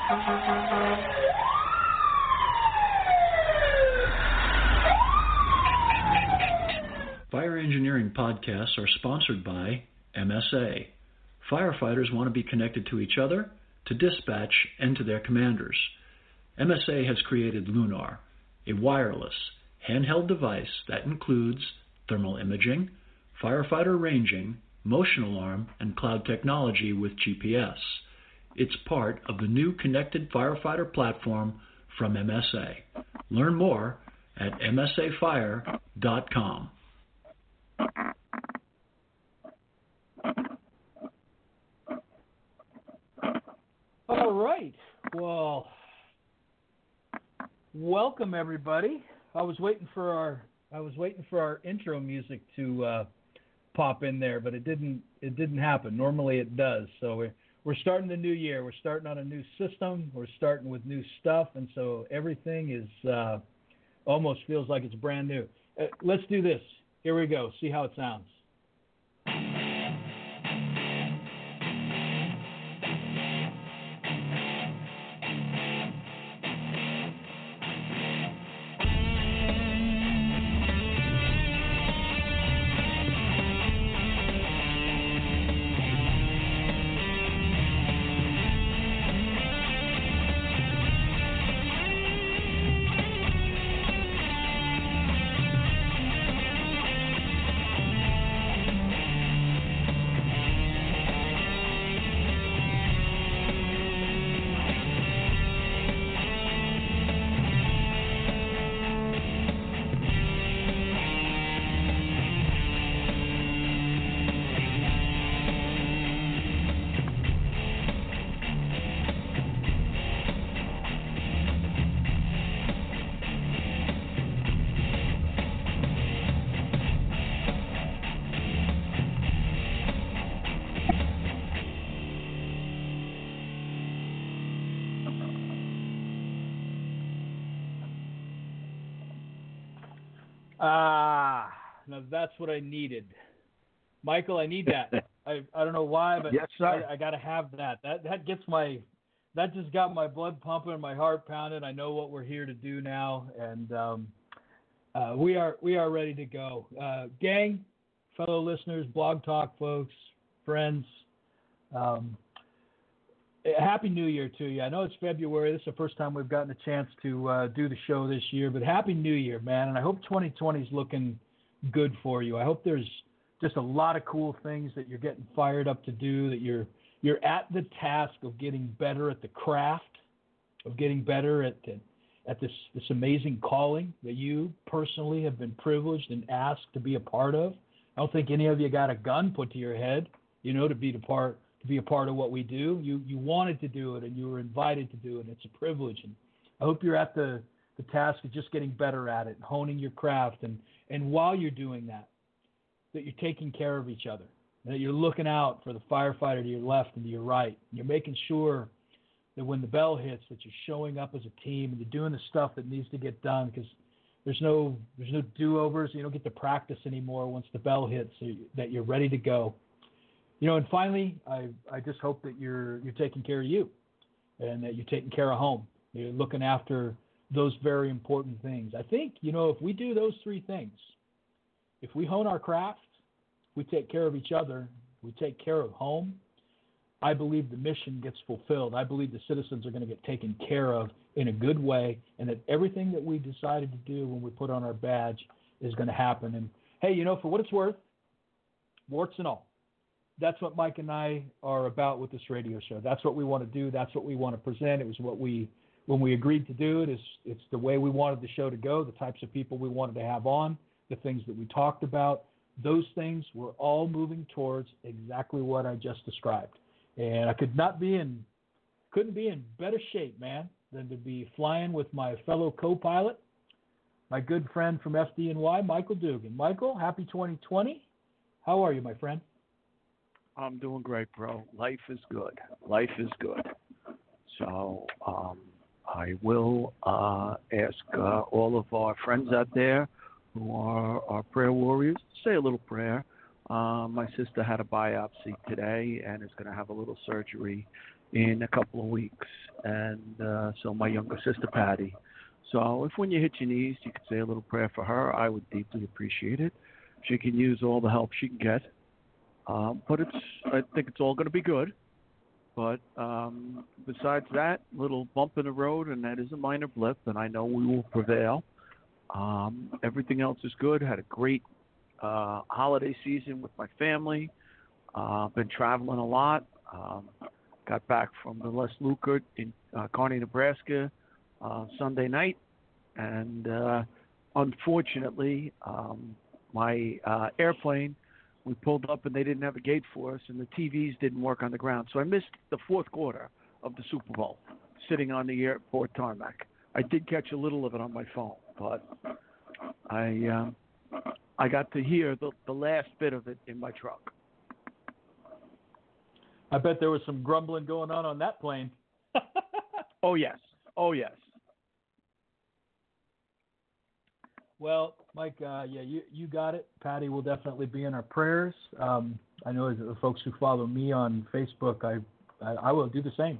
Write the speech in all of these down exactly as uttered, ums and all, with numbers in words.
Fire engineering podcasts are sponsored by M S A. Firefighters want to be connected to each other, to dispatch, and to their commanders. M S A has created Lunar, a wireless, handheld device that includes thermal imaging, firefighter ranging, motion alarm, and cloud technology with G P S. It's part of the new Connected Firefighter platform from M S A. Learn more at M S A fire dot com. All right. Well, welcome everybody. I was waiting for our I was waiting for our intro music to uh, pop in there, but it didn't it didn't happen. Normally it does. So we're we're starting the new year. We're starting on a new system. We're starting with new stuff, and so everything is uh, almost feels like it's brand new. Uh, let's do this. Here we go. See how it sounds. Ah, now that's what I needed. Michael, I need that. I I don't know why, but yes, sir. I, I got to have that. That that gets my, that just got my blood pumping, my heart pounding. I know what we're here to do now, and um, uh, we are we are ready to go. Uh, gang, fellow listeners, Blog Talk folks, friends, um, Happy New Year to you. I know it's February. This is the first time we've gotten a chance to uh, do the show this year, but Happy New Year, man. And I hope twenty twenty is looking good for you. I hope there's just a lot of cool things that you're getting fired up to do, that you're you're at the task of getting better at the craft, of getting better at the, at this, this amazing calling that you personally have been privileged and asked to be a part of. I don't think any of you got a gun put to your head, you know, to be the part to be a part of what we do. You you wanted to do it, and you were invited to do it. It's a privilege, and I hope you're at the, the task of just getting better at it, and honing your craft, and, and while you're doing that, that you're taking care of each other, and that you're looking out for the firefighter to your left and to your right, and you're making sure that when the bell hits, that you're showing up as a team, and you're doing the stuff that needs to get done, because there's no there's no do-overs. You don't get to practice anymore once the bell hits, so that you're ready to go. You know, and finally, I, I just hope that you're you're taking care of you, and that you're taking care of home. You're looking after those very important things. I think, you know, if we do those three things, if we hone our craft, we take care of each other, we take care of home, I believe the mission gets fulfilled. I believe the citizens are going to get taken care of in a good way, and that everything that we decided to do when we put on our badge is going to happen. And, hey, you know, for what it's worth, warts and all, that's what Mike and I are about with this radio show. That's what we want to do. That's what we want to present. It was what we, when we agreed to do it, it's, it's the way we wanted the show to go, the types of people we wanted to have on, the things that we talked about. Those things were all moving towards exactly what I just described. And I could not be in, couldn't be in better shape, man, than to be flying with my fellow co-pilot, my good friend from F D N Y, Michael Dugan. Michael, happy twenty twenty. How are you, my friend? I'm doing great, bro. Life is good. Life is good. So um, I will uh, ask uh, all of our friends out there who are our prayer warriors to say a little prayer. Uh, my sister had a biopsy today and is going to have a little surgery in a couple of weeks, and uh, so my younger sister Patty. So if when you hit your knees, you could say a little prayer for her, I would deeply appreciate it. She can use all the help she can get, um, but it's I think it's all going to be good. But um, besides that, little bump in the road, and that is a minor blip, and I know we will prevail. Um, everything else is good. Had a great uh, holiday season with my family. Uh, been traveling a lot. Um, got back from the Les Lukert in uh, Kearney, Nebraska, uh, Sunday night, and uh, unfortunately, um, my uh, airplane, we pulled up and they didn't have a gate for us, and the T Vs didn't work on the ground. So I missed the fourth quarter of the Super Bowl, sitting on the airport tarmac. I did catch a little of it on my phone, but I um, I got to hear the, the last bit of it in my truck. I bet there was some grumbling going on on that plane. Oh, yes. Oh, yes. Well, Mike, uh, yeah, you, you got it. Patty will definitely be in our prayers. Um, I know the folks who follow me on Facebook, I I, I will do the same.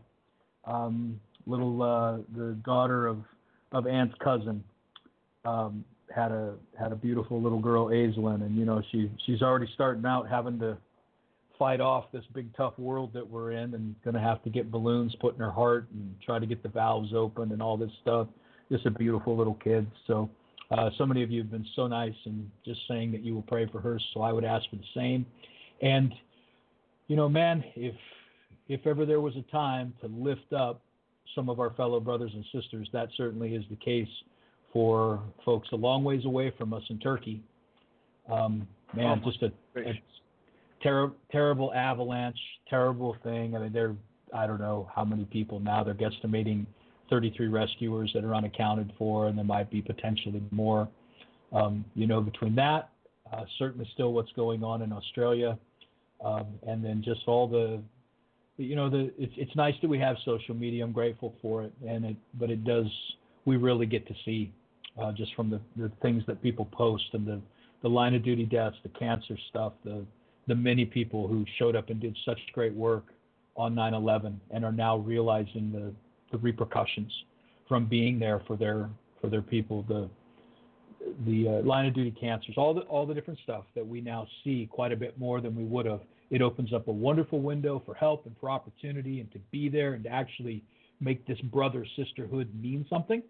Um, little uh, the daughter of, of Ann's cousin um, had a had a beautiful little girl, Aislinn, and you know she she's already starting out having to fight off this big tough world that we're in, and going to have to get balloons put in her heart and try to get the valves open and all this stuff. Just a beautiful little kid. So uh, so many of you have been so nice and just saying that you will pray for her. So I would ask for the same. And you know, man, if if ever there was a time to lift up some of our fellow brothers and sisters, that certainly is the case for folks a long ways away from us in Turkey. Um, man, oh just a, a ter- terrible avalanche, terrible thing. I mean, they're, I don't know how many people now. They're guesstimating thirty-three rescuers that are unaccounted for, and there might be potentially more. Um, you know, between that, uh, certainly still what's going on in Australia, um, and then just all the, you know, the it's it's nice that we have social media. I'm grateful for it, and it, but it does, we really get to see uh, just from the, the things that people post and the, the line of duty deaths, the cancer stuff, the the many people who showed up and did such great work on nine eleven and are now realizing the, the repercussions from being there for their for their people, the the uh, line of duty cancers, all the all the different stuff that we now see quite a bit more than we would have. It opens up a wonderful window for help and for opportunity and to be there and to actually make this brother sisterhood mean something.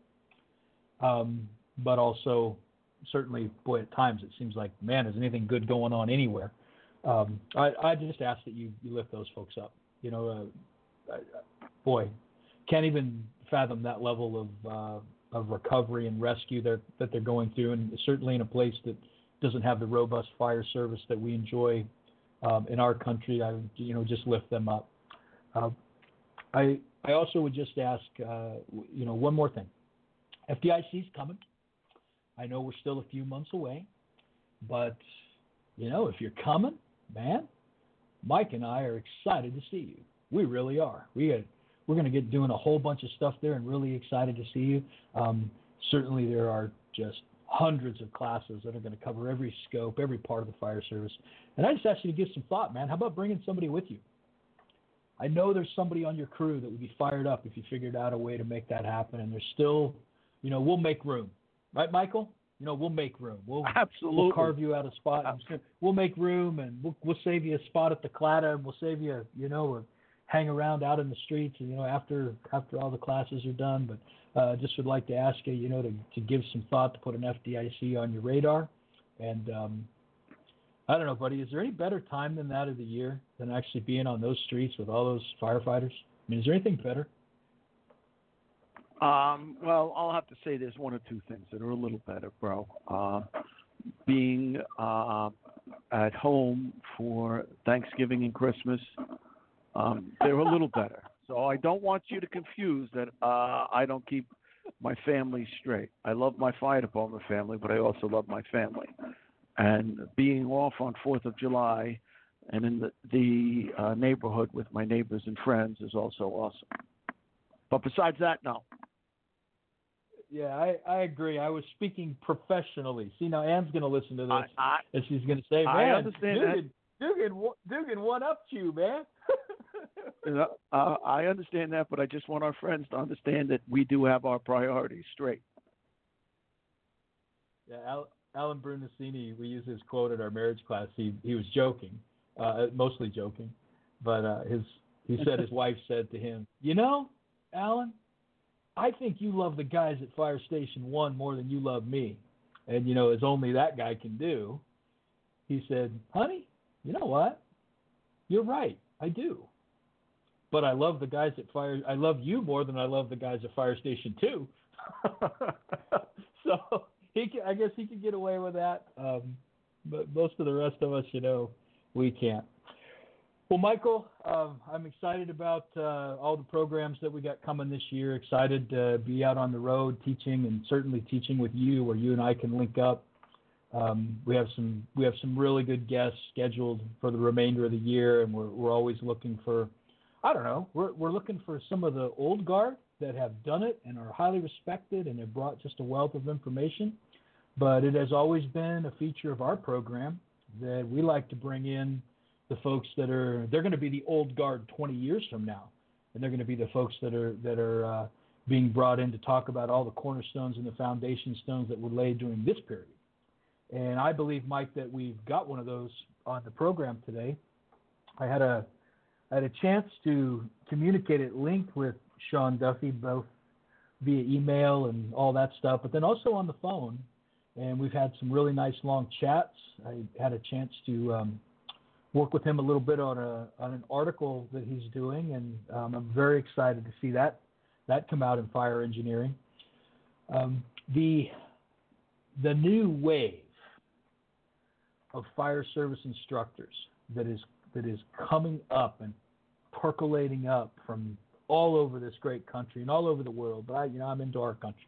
Um, but also, certainly, boy, at times it seems like, man, is anything good going on anywhere? Um, I, I just ask that you, you lift those folks up. You know, uh, I, boy, can't even fathom that level of uh, of recovery and rescue that that they're going through, and certainly in a place that doesn't have the robust fire service that we enjoy um, in our country. I, you know, just lift them up. Uh, I I also would just ask, uh, you know, one more thing. F D I C's coming. I know we're still a few months away, but you know, if you're coming, man, Mike and I are excited to see you. We really are. We got, we're going to get doing a whole bunch of stuff there, and really excited to see you. Um, certainly, there are just hundreds of classes that are going to cover every scope, every part of the fire service. And I just ask you to give some thought, man. How about bringing somebody with you? I know there's somebody on your crew that would be fired up if you figured out a way to make that happen. And there's still, you know, we'll make room, right, Michael? You know, we'll make room. We'll Absolutely. We'll carve you out a spot. And we'll make room, and we'll we'll save you a spot at the Clatta, and we'll save you, you know, a hang around out in the streets, you know, after after all the classes are done. But uh, just would like to ask you, you know, to, to give some thought to put an F D I C on your radar. And um, I don't know, buddy, is there any better time than that of the year than actually being on those streets with all those firefighters? I mean, is there anything better? Um, well, I'll have to say there's one or two things that are a little better, bro. Uh, being uh, at home for Thanksgiving and Christmas, um, they're a little better. So I don't want you to confuse that uh, I don't keep my family straight. I love my fire department family, but I also love my family. And being off on fourth of July and in the, the uh, neighborhood with my neighbors and friends is also awesome. But besides that, no. Yeah, I, I agree. I was speaking professionally. See, now Ann's going to listen to this, I, I, and she's going to say, man, I understand Dugan, Dugan, Dugan one-upped you, man. You know, uh, I understand that, but I just want our friends to understand that we do have our priorities straight. Yeah, Al, Alan Brunacini, we use his quote at our marriage class. He he was joking, uh, mostly joking, but uh, his he said his wife said to him, "You know, Alan, I think you love the guys at Fire Station One more than you love me, and you know, as only that guy can do." He said, "Honey, you know what? You're right. I do. But I love the guys at Fire. I love you more than I love the guys at Fire Station Two." So he, can, I guess, he could get away with that. Um, but most of the rest of us, you know, we can't. Well, Michael, um, I'm excited about uh, all the programs that we got coming this year. Excited to be out on the road teaching, and certainly teaching with you, where you and I can link up. Um, we have some we have some really good guests scheduled for the remainder of the year, and we're we're always looking for, I don't know, we're we're looking for some of the old guard that have done it and are highly respected and have brought just a wealth of information. But it has always been a feature of our program that we like to bring in the folks that are they're going to be the old guard twenty years from now, and they're going to be the folks that are that are uh, being brought in to talk about all the cornerstones and the foundation stones that were laid during this period. And I believe, Mike, that we've got one of those on the program today. I had a I had a chance to communicate at length with Sean Duffy, both via email and all that stuff, but then also on the phone. And we've had some really nice long chats. I had a chance to um, work with him a little bit on a on an article that he's doing, and um, I'm very excited to see that that come out in fire engineering. Um, the the new wave of fire service instructors that is that is coming up and percolating up from all over this great country and all over the world. But I, you know, I'm into our country.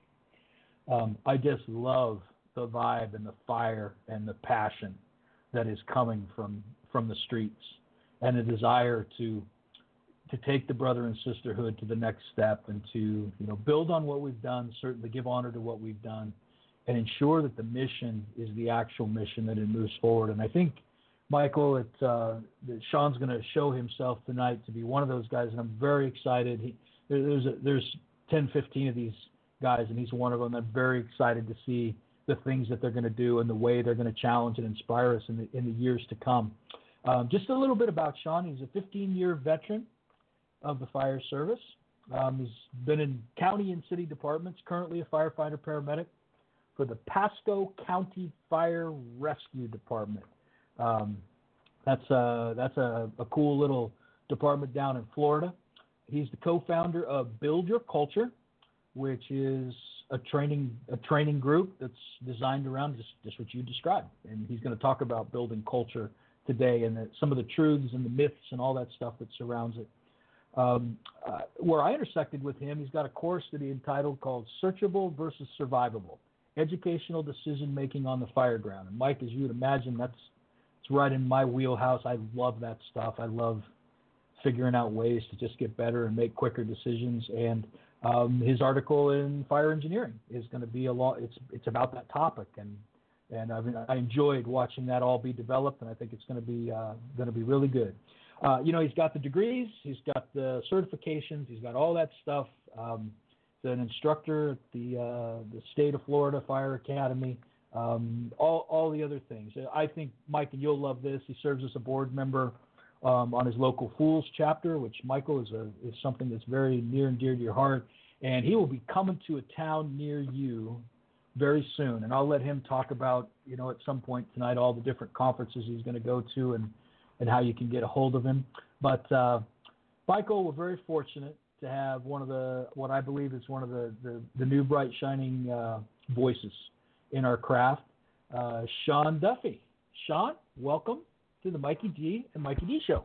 Um, I just love the vibe and the fire and the passion that is coming from from the streets, and a desire to to take the brother and sisterhood to the next step, and to, you know, build on what we've done, certainly give honor to what we've done, and ensure that the mission is the actual mission, that it moves forward. And I think, Michael, it, uh, that Sean's going to show himself tonight to be one of those guys, and I'm very excited. He, there, there's a, there's ten, fifteen of these guys, and he's one of them. I'm very excited to see the things that they're going to do and the way they're going to challenge and inspire us in the, in the years to come. Um, just a little bit about Sean. He's a fifteen-year veteran of the fire service. Um, he's been in county and city departments, currently a firefighter paramedic for the Pasco County Fire Rescue Department. Um, that's a, that's a, a cool little department down in Florida. He's the co-founder of Build Your Culture, which is a training a training group that's designed around just, just what you described. And he's going to talk about building culture today, and the, some of the truths and the myths and all that stuff that surrounds it. Um, uh, where I intersected with him, he's got a course that he entitled called Searchable versus Survivable, Educational Decision Making on the Fire Ground. And Mike, as you would imagine, that's it's right in my wheelhouse. I love that stuff. I love figuring out ways to just get better and make quicker decisions. And um, his article in Fire Engineering is going to be a lot. It's it's about that topic, and and I've, I enjoyed watching that all be developed, and I think it's going to be uh, going to be really good. Uh, you know, he's got the degrees, he's got the certifications, he's got all that stuff. Um, he's an instructor at the uh, the state of Florida Fire Academy. Um, all all the other things. I think, Mike, and you'll love this. He serves as a board member um, on his local Fools chapter, which, Michael, is a is something that's very near and dear to your heart. And he will be coming to a town near you very soon. And I'll let him talk about, you know, at some point tonight, all the different conferences he's going to go to and, and how you can get a hold of him. But, uh, Michael, we're very fortunate to have one of the, what I believe is one of the, the, the new bright shining uh, voices in our craft, uh, Sean Duffy. Sean, welcome to the Mikey G and Mikey D Show.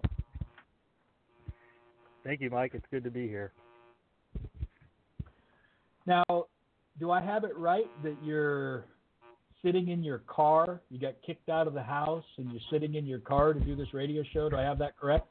Thank you, Mike. It's good to be here. Now, do I have it right that you're sitting in your car, you got kicked out of the house, and you're sitting in your car to do this radio show? Do I have that correct?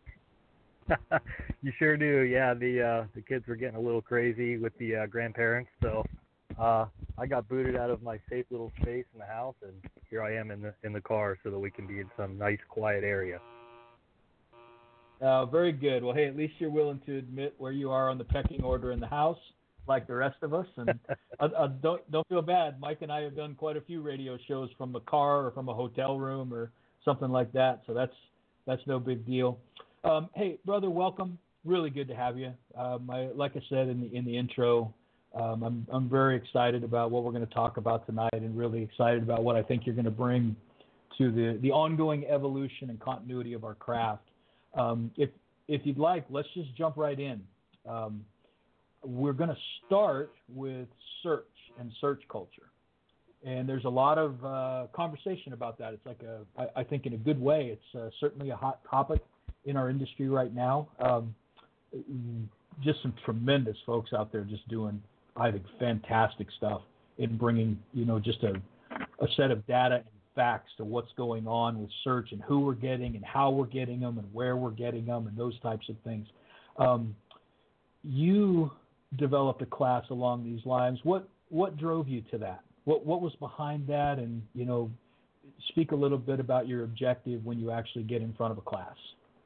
You sure do. Yeah, the uh, the kids were getting a little crazy with the uh, grandparents, so uh, I got booted out of my safe little space in the house, and here I am in the in the car so that we can be in some nice, quiet area. Uh, very good. Well, hey, at least you're willing to admit where you are on the pecking order in the house, like the rest of us. And uh, uh, don't don't feel bad. Mike and I have done quite a few radio shows from a car or from a hotel room or something like that. So that's that's no big deal. Um, hey, brother, welcome. Really good to have you. Um, I, like I said in the in the intro, um, I'm I'm very excited about what we're going to talk about tonight, and really excited about what I think you're going to bring to the the ongoing evolution and continuity of our craft. Um, if if you'd like, let's just jump right in. Um, we're going to start with search and search culture, and there's a lot of uh, conversation about that. It's like a, I, I think in a good way. It's uh, certainly a hot topic in our industry right now. Um, just some tremendous folks out there just doing, I think, fantastic stuff in bringing, you know, just a a set of data and facts to what's going on with search and who we're getting and how we're getting them and where we're getting them and those types of things. Um, you developed a class along these lines. What what drove you to that? What what was behind that? And, you know, speak a little bit about your objective when you actually get in front of a class.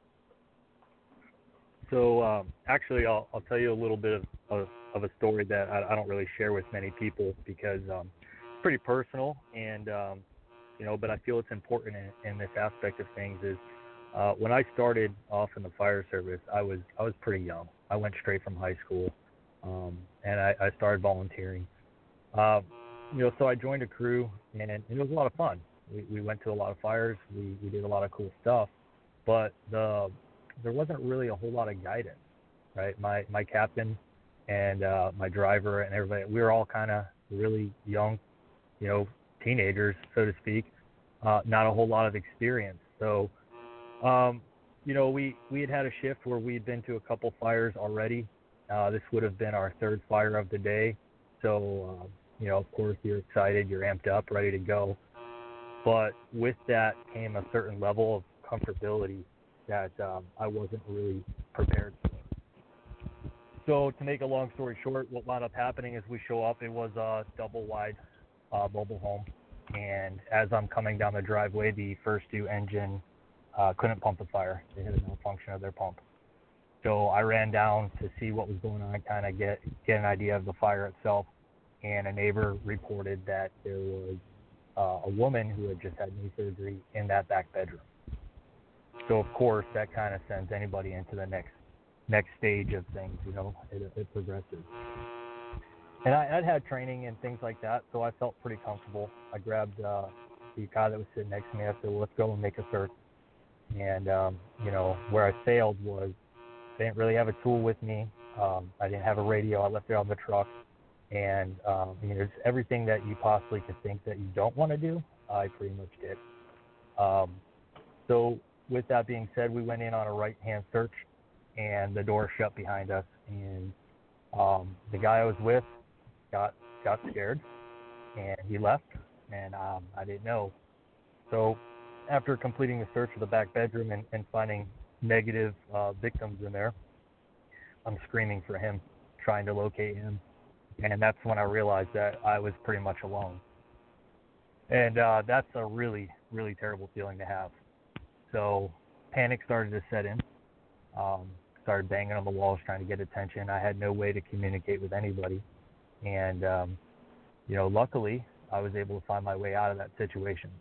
So um, actually, I'll, I'll tell you a little bit of, of, of a story that I, I don't really share with many people because um, it's pretty personal, and um, you know, but I feel it's important in, in this aspect of things. Is uh, when I started off in the fire service, I was I was pretty young. I went straight from high school, um, and I, I started volunteering. Uh, you know, so I joined a crew, and it, it was a lot of fun. We, we went to a lot of fires. We we did a lot of cool stuff, but the there wasn't really a whole lot of guidance, right? My my captain and uh, my driver and everybody, we were all kind of really young, you know, teenagers, so to speak, uh, not a whole lot of experience. So, um, you know, we, we had had a shift where we had been to a couple fires already. Uh, this would have been our third fire of the day. So, uh, you know, of course, you're excited, you're amped up, ready to go. But with that came a certain level of comfortability that um, I wasn't really prepared for. So to make a long story short, what wound up happening is we show up. It was a double wide uh, mobile home. And as I'm coming down the driveway, the first two engine uh, couldn't pump the fire. They had a malfunction of their pump. So I ran down to see what was going on, kind of get, get an idea of the fire itself. And a neighbor reported that there was uh, a woman who had just had knee surgery in that back bedroom. So, of course, that kind of sends anybody into the next next stage of things, you know, it, it progresses. And I, I'd had training and things like that, so I felt pretty comfortable. I grabbed uh, the guy that was sitting next to me. I said, well, let's go and make a search. And, um, you know, where I failed was I didn't really have a tool with me. Um, I didn't have a radio. I left it on the truck. And, um, you know, there's everything that you possibly could think that you don't want to do, I pretty much did. Um, so with that being said, we went in on a right-hand search, and the door shut behind us. And um, the guy I was with got got scared, and he left, and um, I didn't know. So after completing the search of the back bedroom and, and finding negative uh, victims in there, I'm screaming for him, trying to locate him. And that's when I realized that I was pretty much alone. And uh, that's a really, really terrible feeling to have. So panic started to set in. Um, started banging on the walls, trying to get attention. I had no way to communicate with anybody. And, um, you know, luckily, I was able to find my way out of that situation.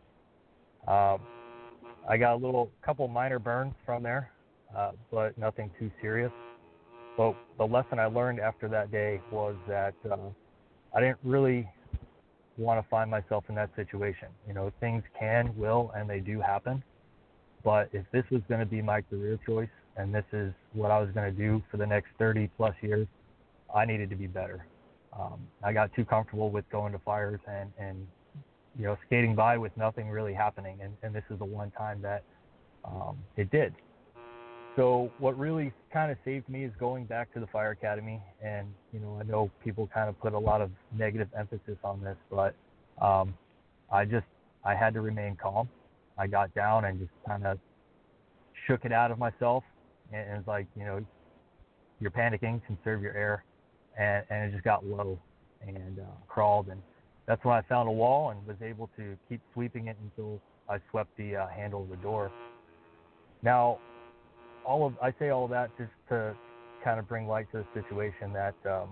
Uh, I got a little couple minor burns from there, uh, but nothing too serious. But the lesson I learned after that day was that uh, I didn't really want to find myself in that situation. You know, things can, will, and they do happen. But if this was going to be my career choice and this is what I was going to do for the next thirty plus years, I needed to be better. Um, I got too comfortable with going to fires and, and you know, skating by with nothing really happening. And, and this is the one time that um, it did. So what really kind of saved me is going back to the fire academy. And, you know, I know people kind of put a lot of negative emphasis on this, but um, I just, I had to remain calm. I got down and just kind of shook it out of myself. And it's like, you know, you're panicking, conserve your air. And, and it just got low and uh, crawled. And that's when I found a wall and was able to keep sweeping it until I swept the uh, handle of the door. Now, all of I say all of that just to kind of bring light to the situation that um,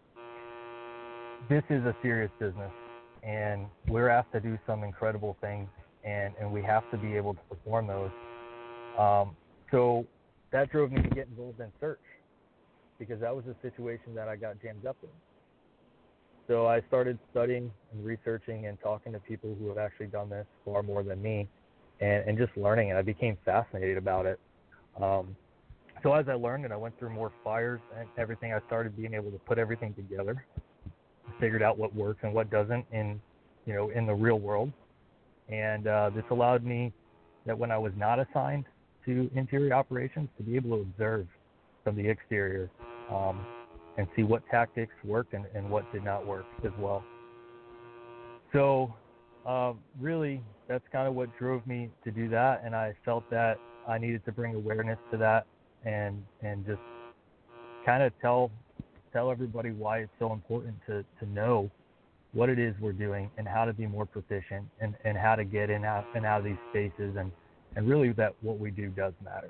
this is a serious business, and we're asked to do some incredible things, and, and we have to be able to perform those. Um, so that drove me to get involved in search, because that was a situation that I got jammed up in. So I started studying and researching and talking to people who have actually done this far more than me, and, and just learning it. I became fascinated about it. Um, so as I learned and I went through more fires and everything, I started being able to put everything together, figured out what works and what doesn't in, you know, in the real world. And uh, this allowed me that when I was not assigned to interior operations, to be able to observe from the exterior um, and see what tactics worked and, and what did not work as well. So uh, really, that's kind of what drove me to do that, and I felt that I needed to bring awareness to that and and just kind of tell tell everybody why it's so important to, to know what it is we're doing and how to be more proficient and, and how to get in out and out of these spaces, and, and really that what we do does matter.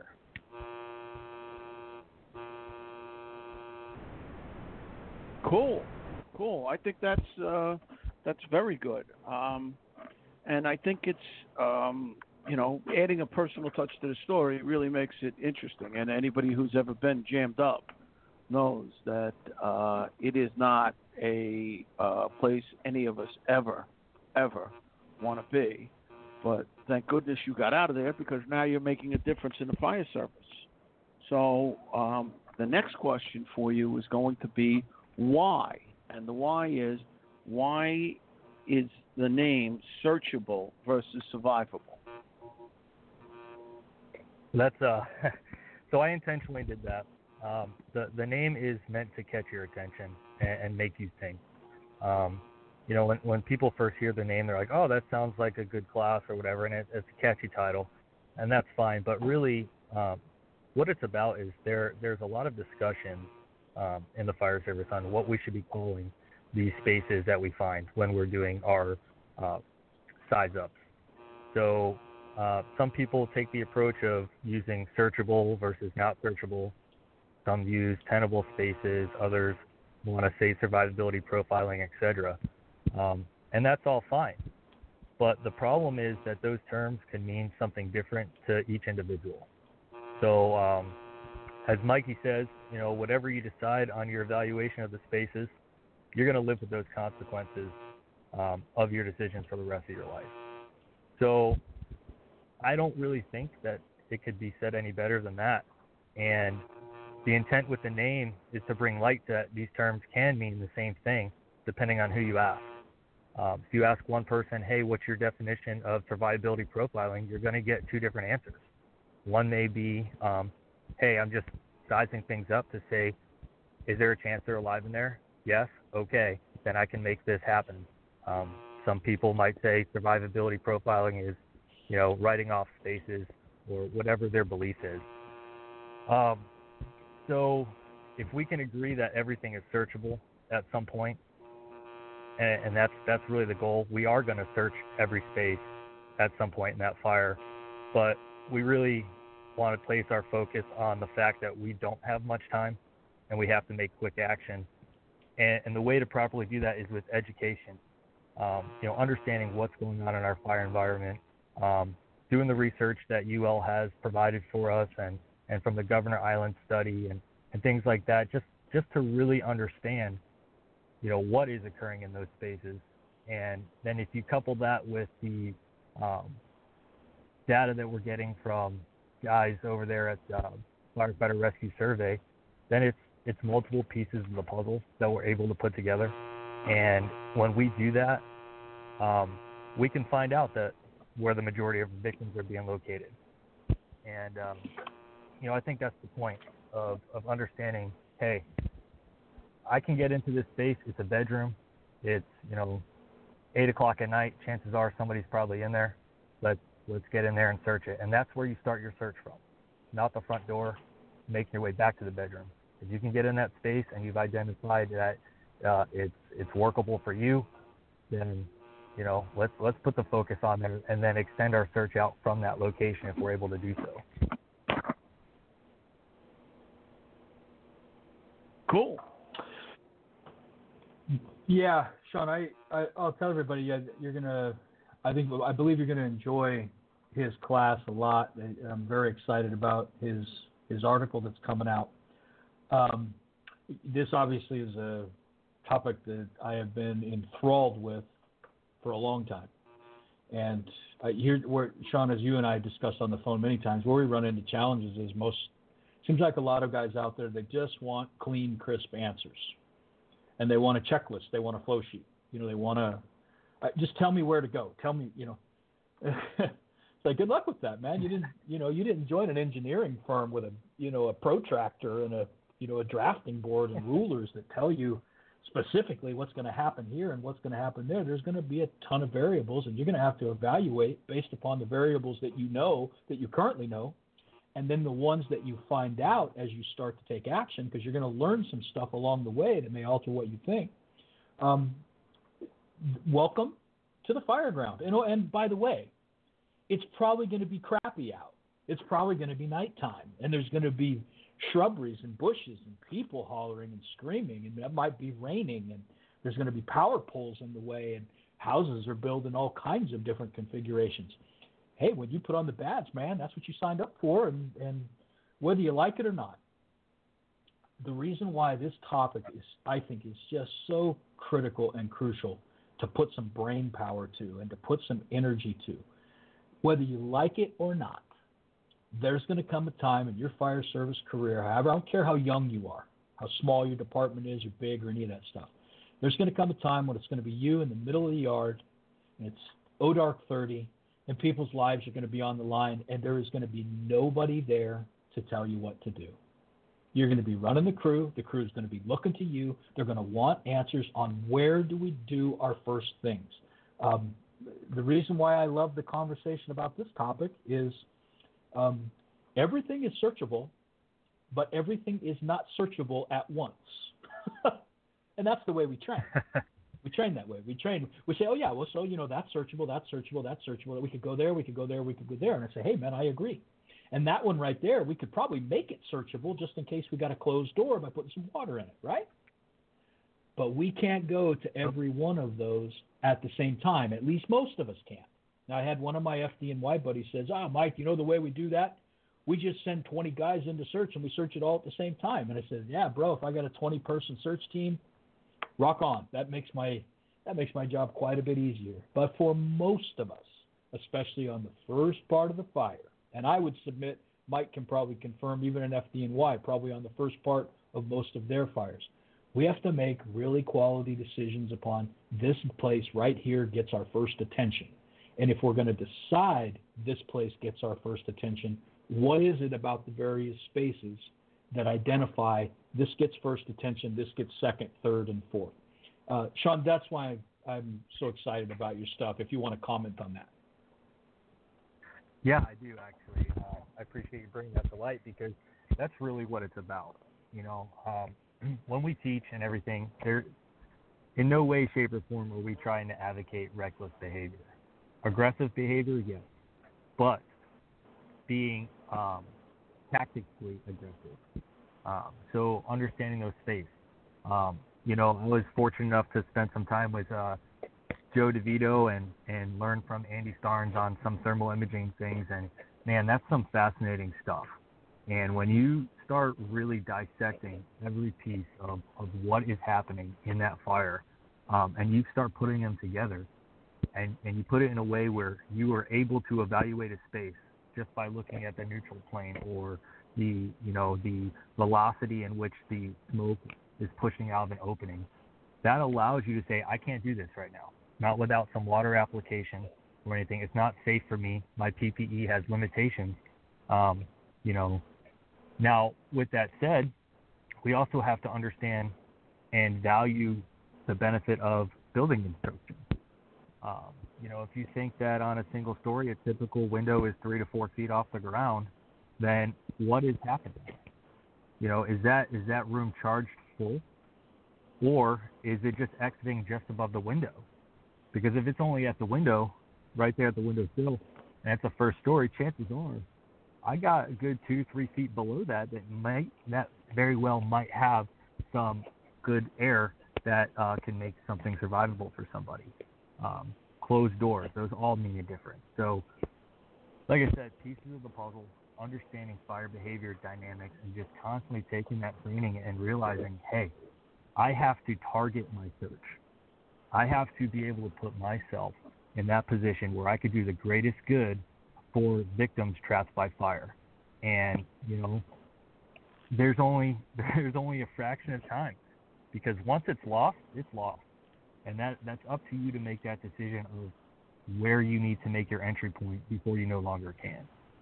Cool, cool. I think that's uh, that's very good, um, and I think it's um, you know, adding a personal touch to the story really makes it interesting. And anybody who's ever been jammed up knows that uh, it is not a uh, place any of us ever, ever want to be. But thank goodness you got out of there, because now you're making a difference in the fire service. So um, the next question for you is going to be why? And the why is, why is the name searchable versus survivable? That's uh, so I intentionally did that. Um, the the name is meant to catch your attention and, and make you think. Um, you know, when when people first hear the name, they're like, "Oh, that sounds like a good class or whatever," and it, it's a catchy title, and that's fine. But really, um, what it's about is there there's a lot of discussion um, in the fire service on what we should be calling these spaces that we find when we're doing our uh, size ups. So uh, some people take the approach of using searchable versus not searchable. Some use tenable spaces. Others want to say survivability profiling, et cetera. Um, and that's all fine. But the problem is that those terms can mean something different to each individual. So um, as Mikey says, you know, whatever you decide on your evaluation of the spaces, you're going to live with those consequences um, of your decisions for the rest of your life. So I don't really think that it could be said any better than that. And the intent with the name is to bring light that these terms can mean the same thing depending on who you ask. Um, if you ask one person, hey, what's your definition of survivability profiling, you're going to get two different answers. One may be, um, hey, I'm just sizing things up to say, is there a chance they're alive in there? Yes? Okay. Then I can make this happen. Um, some people might say survivability profiling is, you know, writing off spaces or whatever their belief is. Um, so if we can agree that everything is searchable at some point, and, and that's that's really the goal, we are going to search every space at some point in that fire, but we really want to place our focus on the fact that we don't have much time and we have to make quick action. And, and the way to properly do that is with education. Um, you know, understanding what's going on in our fire environment, um, doing the research that U L has provided for us, and, and from the Governor Island study and, and things like that, just, just to really understand, you know, what is occurring in those spaces. And then if you couple that with the um, data that we're getting from guys over there at uh, Firefighter Rescue Survey, then it's it's multiple pieces of the puzzle that we're able to put together. And when we do that, um, we can find out that where the majority of victims are being located. And, um, you know, I think that's the point of, of understanding, hey, I can get into this space. It's a bedroom. It's, you know, eight o'clock at night. Chances are somebody's probably in there. Let's, let's get in there and search it. And that's where you start your search from, not the front door, making your way back to the bedroom. If you can get in that space and you've identified that uh, it's it's workable for you, then, you know, let's let's put the focus on there and then extend our search out from that location if we're able to do so. Cool. Yeah, Sean, I, I I'll tell everybody, yeah, you're gonna, I think, I believe you're gonna enjoy his class a lot. I'm very excited about his his article that's coming out. Um, this obviously is a topic that I have been enthralled with for a long time, and uh, here, where Sean, as you and I discussed on the phone many times, where we run into challenges is most seems like a lot of guys out there, they just want clean, crisp answers. And they want a checklist. They want a flow sheet. You know, they want to uh, just tell me where to go. Tell me, you know. It's like, good luck with that, man. You didn't, you know, you didn't join an engineering firm with a, you know, a protractor and a, you know, a drafting board and rulers that tell you specifically what's going to happen here and what's going to happen there. There's going to be a ton of variables, and you're going to have to evaluate based upon the variables that you know, that you currently know, and then the ones that you find out as you start to take action, because you're going to learn some stuff along the way that may alter what you think. Um, welcome to the fire ground. And, and by the way, it's probably going to be crappy out. It's probably going to be nighttime, and there's going to be shrubberies and bushes and people hollering and screaming, and it might be raining, and there's going to be power poles in the way, and houses are built in all kinds of different configurations. Hey, when you put on the badge, man, that's what you signed up for, and, and whether you like it or not. The reason why this topic is, I think, is just so critical and crucial to put some brain power to and to put some energy to, whether you like it or not, there's going to come a time in your fire service career, however, I don't care how young you are, how small your department is or big or any of that stuff, there's going to come a time when it's going to be you in the middle of the yard, and it's oh dark thirty, and people's lives are going to be on the line, and there is going to be nobody there to tell you what to do. You're going to be running the crew. The crew is going to be looking to you. They're going to want answers on where do we do our first things. Um, the reason why I love the conversation about this topic is um, everything is searchable, but everything is not searchable at once. And that's the way we train. We train that way. We train. We say, oh, yeah, well, so, you know, that's searchable, that's searchable, that's searchable. We could go there, we could go there, we could go there. And I say, hey, man, I agree. And that one right there, we could probably make it searchable just in case we got a closed door by putting some water in it, right? But we can't go to every one of those at the same time. At least most of us can't. Now, I had one of my F D N Y buddies says, ah, Mike, you know the way we do that? We just send twenty guys in to search, and we search it all at the same time. And I said, yeah, bro, if I got a twenty-person search team, rock on. That makes my that makes my job quite a bit easier. But for most of us, especially on the first part of the fire, and I would submit, Mike can probably confirm, even in F D N Y, probably on the first part of most of their fires, we have to make really quality decisions upon this place right here gets our first attention. And if we're going to decide this place gets our first attention, what is it about the various spaces that identify this gets first attention, this gets second, third, and fourth? Uh, Sean, that's why I'm so excited about your stuff, if you want to comment on that. Yeah, I do, actually. Uh, I appreciate you bringing that to light, because that's really what it's about. You know, um, when we teach and everything, there, in no way, shape, or form are we trying to advocate reckless behavior. Aggressive behavior, yes, but being um, tactically aggressive. Um, so understanding those spaces. Um, you know, I was fortunate enough to spend some time with uh, Joe DeVito and, and learn from Andy Starnes on some thermal imaging things. And, man, that's some fascinating stuff. And when you start really dissecting every piece of, of what is happening in that fire, um, and you start putting them together, and, and you put it in a way where you are able to evaluate a space just by looking at the neutral plane or the, you know, the velocity in which the smoke is pushing out of an opening, that allows you to say, I can't do this right now. Not without some water application or anything. It's not safe for me. My P P E has limitations. Um, you know, now with that said, we also have to understand and value the benefit of building construction. Um, you know, if you think that on a single story, a typical window is three to four feet off the ground, then what is happening? You know, is that is that room charged full, or is it just exiting just above the window? Because if it's only at the window, right there at the window sill, and it's a first story, chances are I got a good two, three feet below that that might that very well might have some good air that uh, can make something survivable for somebody. Um, closed doors, those all mean a difference. So, like I said, pieces of the puzzle, understanding fire behavior dynamics, and just constantly taking that training and realizing, hey, I have to target my search. I have to be able to put myself in that position where I could do the greatest good for victims trapped by fire. And, you know, there's only there's only a fraction of time, because once it's lost, it's lost. And that that's up to you to make that decision of where you need to make your entry point before you no longer can.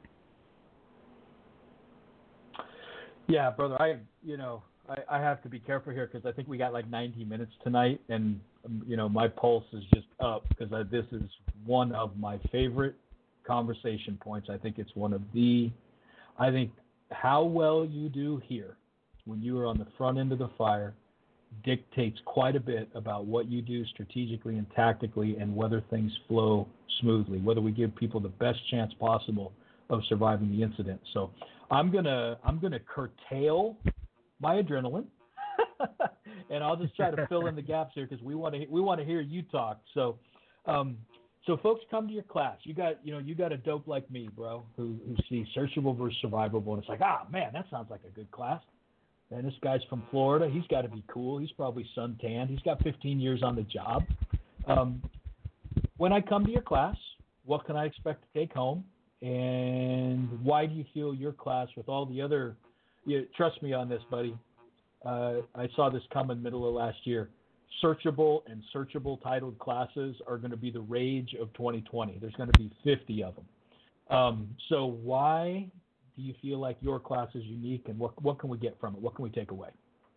Yeah, brother, I, you know, I, I have to be careful here because I think we got like ninety minutes tonight, and, um, you know, my pulse is just up because I, this is one of my favorite conversation points. I think it's one of the, I think how well you do here when you are on the front end of the fire dictates quite a bit about what you do strategically and tactically, and whether things flow smoothly, whether we give people the best chance possible of surviving the incident. So I'm gonna I'm gonna curtail my adrenaline, and I'll just try to fill in the gaps here because we want to we want to hear you talk. So, um, so folks, come to your class. You got you know you got a dope like me, bro, who who sees searchable versus survivable, and it's like, ah, man, that sounds like a good class. And this guy's from Florida. He's got to be cool. He's probably suntanned. He's got fifteen years on the job. Um, when I come to your class, what can I expect to take home? And why do you feel your class, with all the other, you, trust me on this, buddy, uh, I saw this coming middle of last year. Searchable and searchable titled classes are going to be the rage of twenty twenty. There's going to be fifty of them. Um, so why do you feel like your class is unique, and what what can we get from it? What can we take away?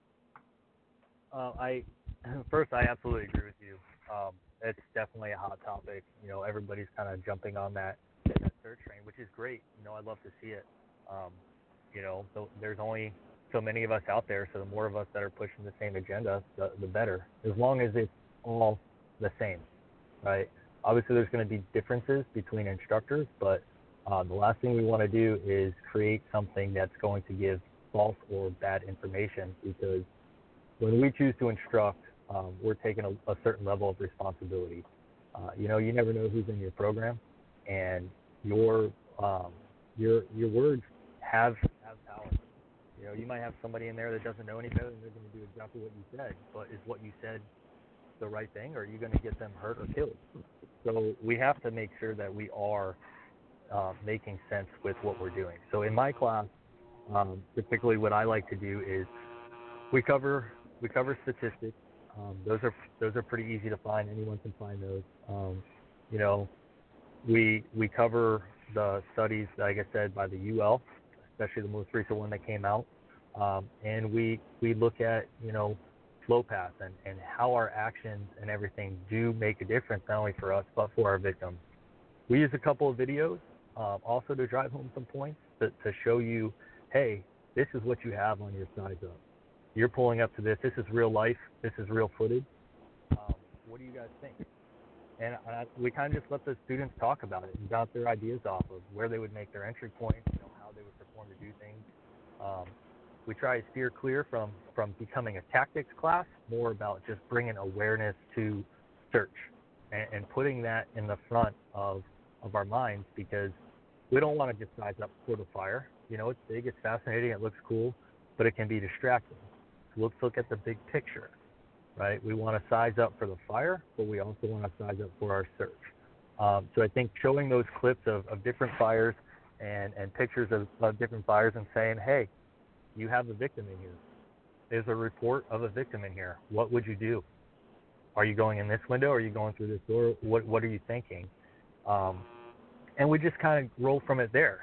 Uh, I first, I absolutely agree with you. Um, it's definitely a hot topic. You know, everybody's kind of jumping on that, that search train, which is great. You know, I'd love to see it. Um, you know, so there's only so many of us out there, so the more of us that are pushing the same agenda, the, the better. As long as it's all the same, right? Obviously, there's going to be differences between instructors, but Uh, the last thing we want to do is create something that's going to give false or bad information, because when we choose to instruct, um, we're taking a, a certain level of responsibility. Uh, you know, you never know who's in your program, and your um, your your words have have power. You know, you might have somebody in there that doesn't know any better, and they're going to do exactly what you said. But is what you said the right thing, or are you going to get them hurt or killed? So we have to make sure that we are Uh, making sense with what we're doing. So in my class, um, particularly what I like to do is we cover we cover statistics. Um, those are those are pretty easy to find. Anyone can find those. Um, you know, we we cover the studies, like I said, by the U L, especially the most recent one that came out, um, and we we look at you know flow paths and, and how our actions and everything do make a difference, not only for us but for our victims. We use a couple of videos. Um, also to drive home some points, to, to show you, hey, this is what you have on your size up. You're pulling up to this. This is real life. This is real footage. Um, what do you guys think? And I, we kind of just let the students talk about it and bounce their ideas off of where they would make their entry points, you know, how they would perform to do things. Um, we try to steer clear from, from becoming a tactics class, more about just bringing awareness to search and, and putting that in the front of, of our minds, because we don't want to just size up for the fire. You know, it's big, it's fascinating, it looks cool, but it can be distracting. So let's look at the big picture, right? We want to size up for the fire, but we also want to size up for our search. Um, so I think showing those clips of, of different fires and, and pictures of, of different fires and saying, hey, you have a victim in here. There's a report of a victim in here. What would you do? Are you going in this window? Are you going through this door? What, what are you thinking? Um, And we just kind of roll from it there.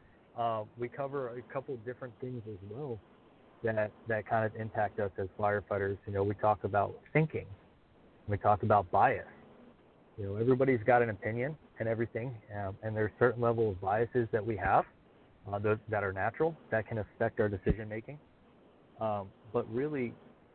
Uh, we cover a couple of different things as well that that kind of impact us as firefighters. You know, we talk about thinking. We talk about bias. You know, everybody's got an opinion and everything, um, and there's certain level of biases that we have uh, those, that are natural that can affect our decision making. Um, but really,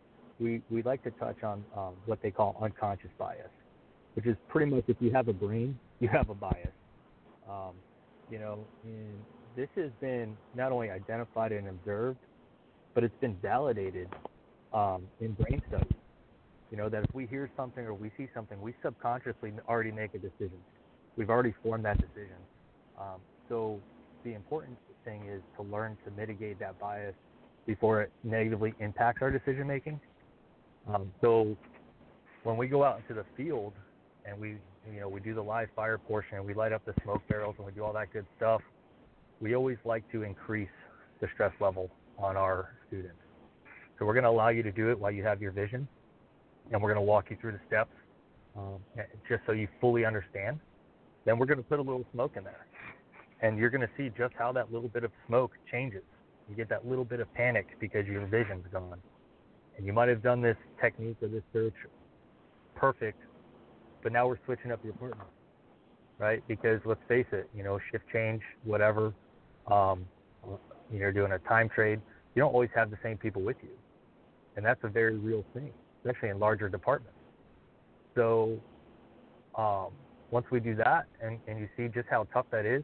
we we like to touch on um, what they call unconscious bias, which is pretty much if you have a brain, you have a bias. Um, you know, and this has been not only identified and observed, but it's been validated um, in brain studies. You know, that if we hear something or we see something, we subconsciously already make a decision. We've already formed that decision. Um, so the important thing is to learn to mitigate that bias before it negatively impacts our decision making. Um, so when we go out into the field and we, you know, we do the live fire portion and we light up the smoke barrels and we do all that good stuff, we always like to increase the stress level on our students. So we're going to allow you to do it while you have your vision, and we're going to walk you through the steps um, just so you fully understand. Then we're going to put a little smoke in there, and you're going to see just how that little bit of smoke changes. You get that little bit of panic because your vision's gone. And you might have done this technique or this search perfect, but now we're switching up your apartment, right? Because let's face it, you know, shift change, whatever, um, you're doing a time trade, you don't always have the same people with you. And that's a very real thing, especially in larger departments. So um, once we do that and, and you see just how tough that is,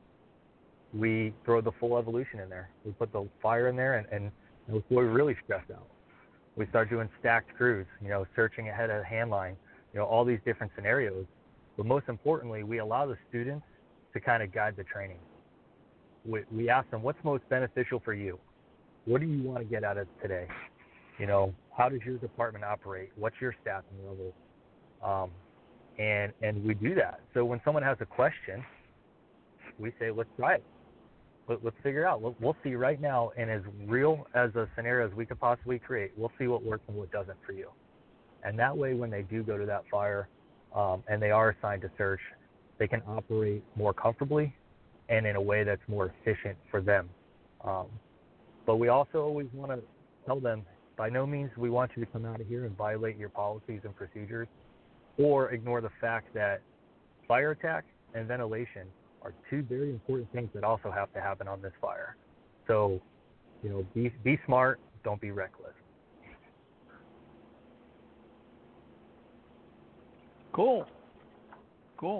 we throw the full evolution in there. We put the fire in there, and, and we're really stressed out. We start doing stacked crews, you know, searching ahead of the hand line, you know, all these different scenarios. But most importantly, we allow the students to kind of guide the training. We, we ask them, what's most beneficial for you? What do you want to get out of today? You know, how does your department operate? What's your staffing level? Um, and and we do that. So when someone has a question, we say, let's try it. Let, let's figure it out. We'll, we'll see right now, and as real as a scenario as we could possibly create, we'll see what works and what doesn't for you. And that way, when they do go to that fire um, and they are assigned to search, they can operate more comfortably and in a way that's more efficient for them. Um, but we also always want to tell them, by no means we want you to come out of here and violate your policies and procedures or ignore the fact that fire attack and ventilation are two very important things that also have to happen on this fire. So, you know, be be smart, don't be reckless. Cool. Cool.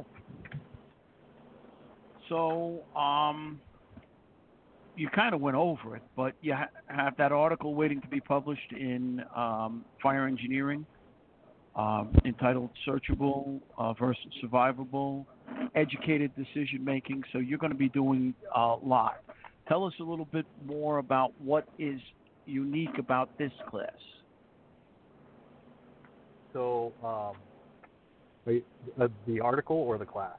So, um, you kind of went over it, but you ha- have that article waiting to be published in um, Fire Engineering um, entitled Searchable uh, versus Survivable, Educated Decision Making. So you're going to be doing a lot. Tell us a little bit more about what is unique about this class. So, um, wait, uh, the article or the class?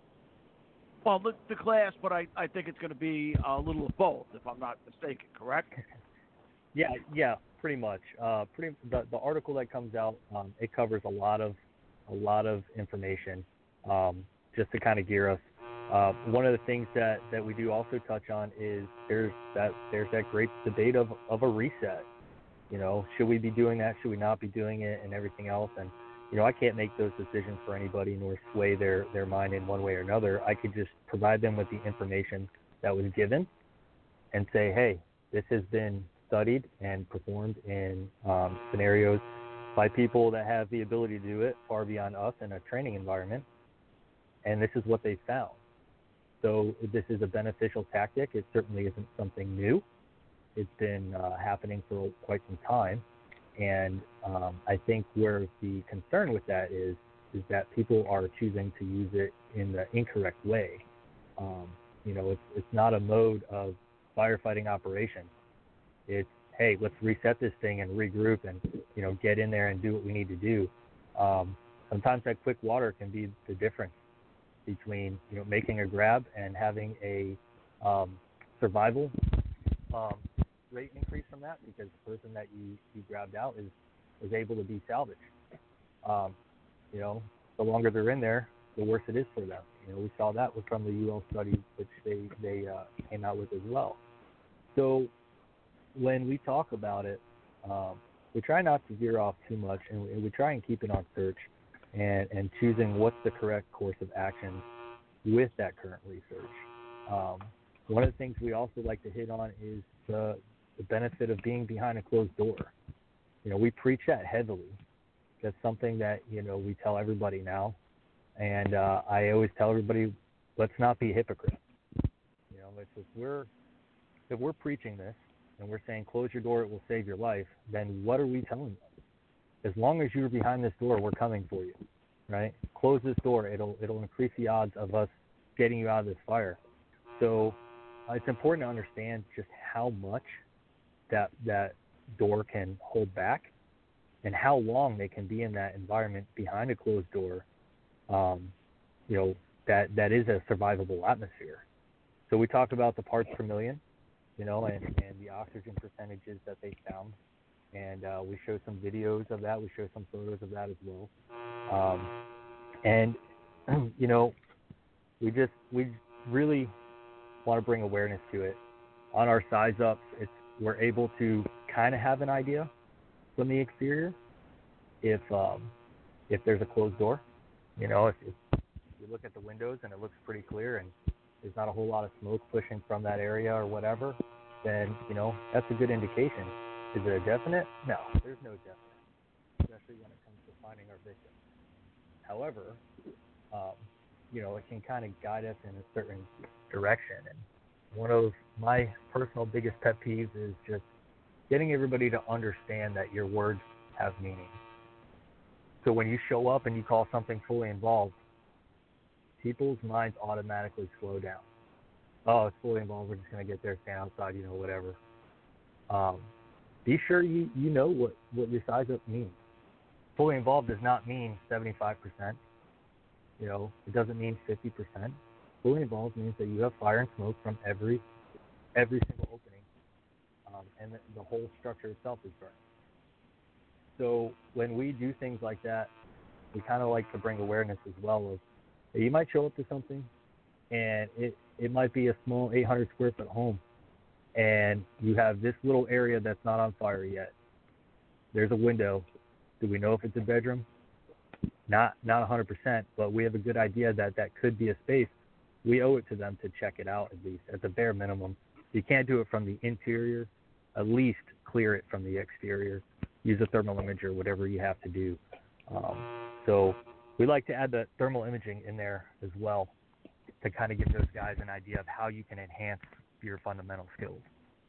Well, the, the class, but I, I think it's going to be a little of both, if I'm not mistaken, correct? Yeah, yeah, pretty much. Uh, pretty the, the article that comes out, um, it covers a lot of a lot of information, um, just to kind of gear us. Uh, one of the things that, that we do also touch on is there's that there's that great debate of of a reset. You know, should we be doing that? Should we not be doing it? And everything else. And you know, I can't make those decisions for anybody nor sway their, their mind in one way or another. I could just provide them with the information that was given and say, hey, this has been studied and performed in um, scenarios by people that have the ability to do it far beyond us in a training environment, and this is what they found. So this is a beneficial tactic. It certainly isn't something new. It's been uh, happening for quite some time. And um, I think where the concern with that is, is that people are choosing to use it in the incorrect way. Um, you know, it's it's not a mode of firefighting operation. It's, hey, let's reset this thing and regroup and, you know, get in there and do what we need to do. Um, sometimes that quick water can be the difference between, you know, making a grab and having a um, survival um rate increase from that, because the person that you, you grabbed out is, is able to be salvaged. Um, you know, the longer they're in there, the worse it is for them. You know, we saw that with from the U L study, which they, they uh, came out with as well. So when we talk about it, um, we try not to veer off too much, and we, we try and keep it on search and, and choosing what's the correct course of action with that current research. Um, one of the things we also like to hit on is the the benefit of being behind a closed door. You know, we preach that heavily. That's something that, you know, we tell everybody now. And uh, I always tell everybody, let's not be hypocrites. You know, if, if we're if we're preaching this and we're saying close your door, it will save your life, then what are we telling them? As long as you're behind this door, we're coming for you, right? Close this door, it'll it'll increase the odds of us getting you out of this fire. So uh, it's important to understand just how much that that door can hold back and how long they can be in that environment behind a closed door, um, you know, that, that is a survivable atmosphere. So we talked about the parts per million, you know, and, and the oxygen percentages that they found. And uh, we showed some videos of that. We showed some photos of that as well. Um, and, you know, we just, we really want to bring awareness to it. On our size ups, it's, we're able to kind of have an idea from the exterior if um, if there's a closed door. You know, if, if you look at the windows and it looks pretty clear and there's not a whole lot of smoke pushing from that area or whatever, then, you know, that's a good indication. Is it a definite? No, there's no definite, especially when it comes to finding our victim. However, um, you know, it can kind of guide us in a certain direction. And one of my personal biggest pet peeves is just getting everybody to understand that your words have meaning. So when you show up and you call something fully involved, people's minds automatically slow down. Oh, it's fully involved. We're just going to get there, stand outside, you know, whatever. Um, be sure you, you know what, what your size up means. Fully involved does not mean seventy-five percent. You know, it doesn't mean fifty percent. Fully involved means that you have fire and smoke from every every single opening, um, and the, the whole structure itself is burning. So when we do things like that, we kind of like to bring awareness as well of, hey, you might show up to something, and it, it might be a small eight hundred square foot home, and you have this little area that's not on fire yet. There's a window. Do we know if it's a bedroom? Not not one hundred percent, but we have a good idea that that could be a space. We owe it to them to check it out, at least, at the bare minimum. You can't do it from the interior. At least clear it from the exterior. Use a thermal imager, whatever you have to do. Um, so we like to add the thermal imaging in there as well to kind of give those guys an idea of how you can enhance your fundamental skills.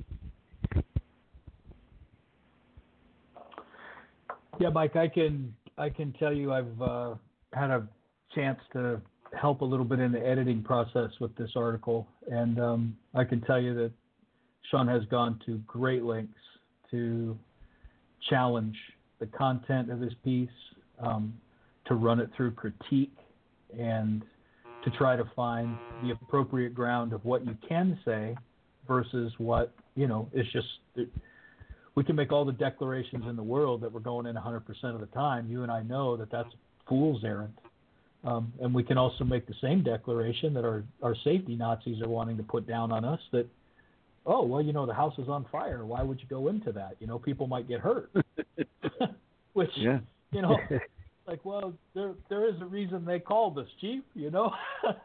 Yeah, Mike, I can I can tell you I've uh, had a chance to help a little bit in the editing process with this article, and um, I can tell you that Sean has gone to great lengths to challenge the content of this piece, um, to run it through critique, and to try to find the appropriate ground of what you can say versus what, you know, is just it, we can make all the declarations in the world that we're going in one hundred percent of the time. You and I know that that's fool's errand. Um, and we can also make the same declaration that our, our safety Nazis are wanting to put down on us that, oh, well, you know, the house is on fire. Why would you go into that? You know, people might get hurt. Which, yeah. you know, like, well, there there is a reason they called us, Chief, you know.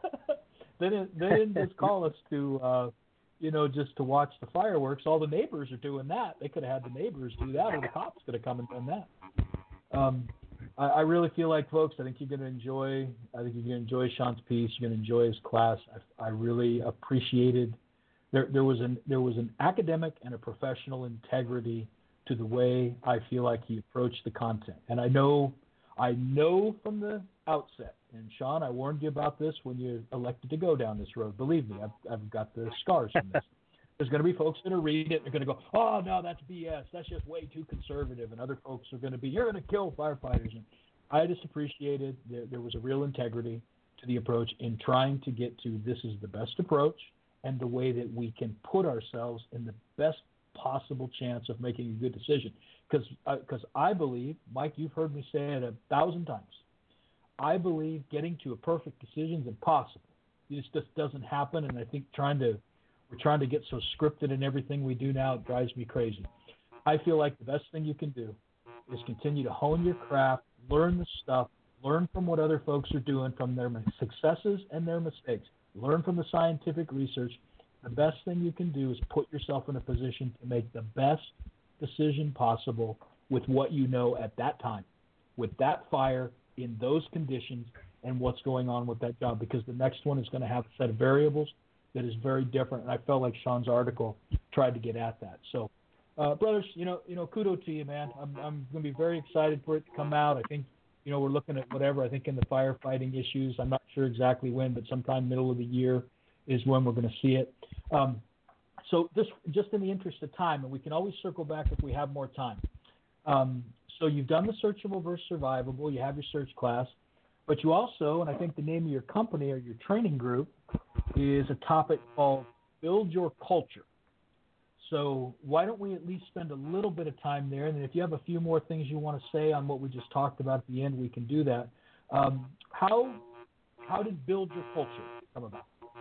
they, didn't, they didn't just call us to, uh, you know, just to watch the fireworks. All the neighbors are doing that. They could have had the neighbors do that, or the cops could have come and done that. Um, I, I really feel like, folks, I think you're going to enjoy, I think you're going to enjoy Sean's piece. You're going to enjoy his class. I, I really appreciated There, there was an there was an academic and a professional integrity to the way I feel like he approached the content. And I know I know from the outset, and Sean, I warned you about this when you elected to go down this road. Believe me, I've I've got the scars from this. There's going to be folks that are reading it and they're going to go, oh no, that's B S. That's just way too conservative. And other folks are going to be, you're going to kill firefighters. And I just appreciated there, there was a real integrity to the approach in trying to get to this is the best approach and the way that we can put ourselves in the best possible chance of making a good decision. Because because I believe, Mike, you've heard me say it a thousand times, I believe getting to a perfect decision is impossible. It just doesn't happen, and I think trying to we're trying to get so scripted in everything we do now, it drives me crazy. I feel like the best thing you can do is continue to hone your craft, learn the stuff, learn from what other folks are doing, from their successes and their mistakes. Learn from the scientific research. The best thing you can do is put yourself in a position to make the best decision possible with what you know at that time, with that fire, in those conditions, and what's going on with that job, because the next one is going to have a set of variables that is very different. And I felt like Sean's article tried to get at that. So uh, brothers, you know, you know, kudos to you, man. I'm I'm going to be very excited for it to come out. I think, you know, we're looking at whatever. I think in the firefighting issues. I'm not sure exactly when, but sometime middle of the year is when we're going to see it. Um, so this, just in the interest of time, and we can always circle back if we have more time. Um, so you've done the searchable versus survivable. You have your search class, but you also, and I think the name of your company or your training group is a topic called Build Your Culture. So why don't we at least spend a little bit of time there, and then if you have a few more things you want to say on what we just talked about at the end, we can do that. Um, how how did Build Your Culture come about?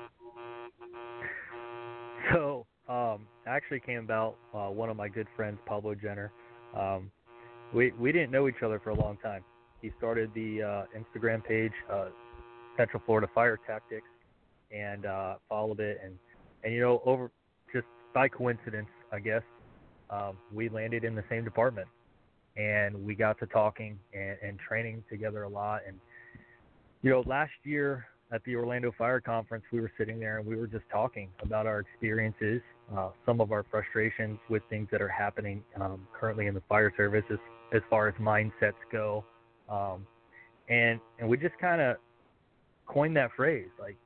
So um, it actually came about uh, one of my good friends, Pablo Jenner. Um, we we didn't know each other for a long time. He started the uh, Instagram page, uh, Central Florida Fire Tactics, and uh, followed it, and and you know over just by coincidence, I guess, um, we landed in the same department, and we got to talking and, and training together a lot. And you know, last year at the Orlando Fire Conference, we were sitting there and we were just talking about our experiences, uh, some of our frustrations with things that are happening um, currently in the fire service as, as far as mindsets go, um, and and we just kind of coined that phrase. Like,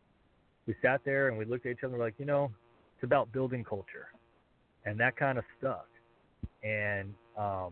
we sat there and we looked at each other like, you know, it's about building culture, and that kind of stuck. And um,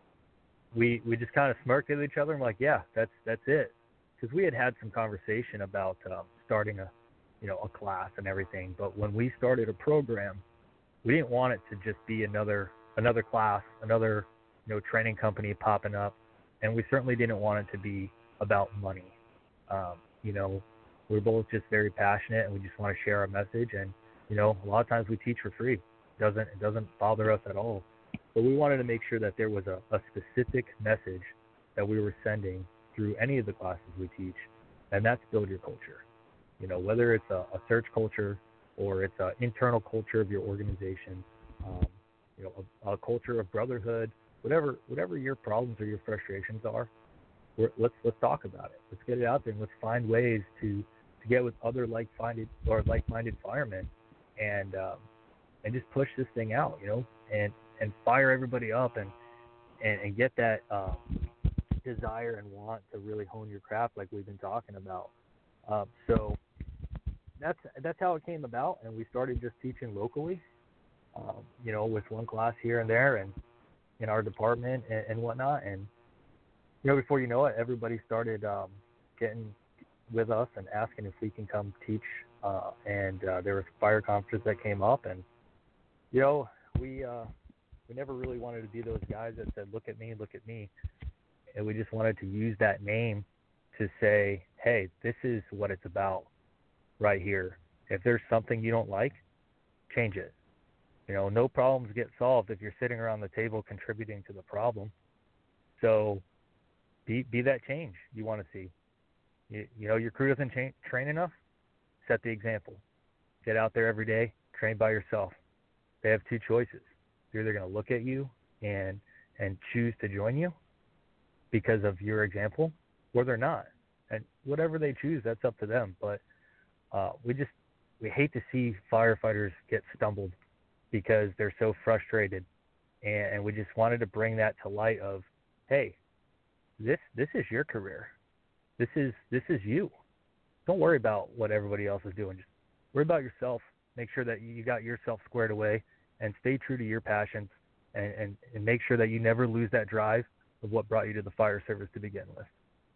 we we just kind of smirked at each other and like, yeah, that's that's it, because we had had some conversation about um, starting a, you know, a class and everything. But when we started a program, we didn't want it to just be another another class, another, you know, training company popping up, and we certainly didn't want it to be about money. Um, you know, we're both just very passionate, and we just want to share our message. And you know, a lot of times we teach for free. It doesn't it doesn't bother us at all. But we wanted to make sure that there was a, a specific message that we were sending through any of the classes we teach, and that's build your culture. You know, whether it's a, a search culture or it's an internal culture of your organization, um, you know, a, a culture of brotherhood, whatever whatever your problems or your frustrations are, we're, let's let's talk about it. Let's get it out there, and let's find ways to, to get with other like-minded or like-minded firemen, and um, and just push this thing out, you know, and, and fire everybody up, and and, and get that um, desire and want to really hone your craft like we've been talking about. Um, so that's that's how it came about, and we started just teaching locally, um, you know, with one class here and there, and in our department and, and whatnot. And you know, before you know it, everybody started um, getting with us and asking if we can come teach. Uh, and uh, there was fire conferences that came up, and you know, we uh, we never really wanted to be those guys that said, "Look at me, look at me," and we just wanted to use that name to say, "Hey, this is what it's about right here. If there's something you don't like, change it. You know, no problems get solved if you're sitting around the table contributing to the problem. So be be that change you want to see. You, you know, your crew doesn't cha- train enough. Set the example. Get out there every day. Train by yourself. They have two choices. They're either going to look at you and and choose to join you because of your example, or they're not. And whatever they choose, that's up to them. But uh, we just we hate to see firefighters get stumbled because they're so frustrated, and, and we just wanted to bring that to light of, hey, this this is your career. This is this is you. Don't worry about what everybody else is doing. Just worry about yourself. Make sure that you got yourself squared away, and stay true to your passions, and, and, and make sure that you never lose that drive of what brought you to the fire service to begin with.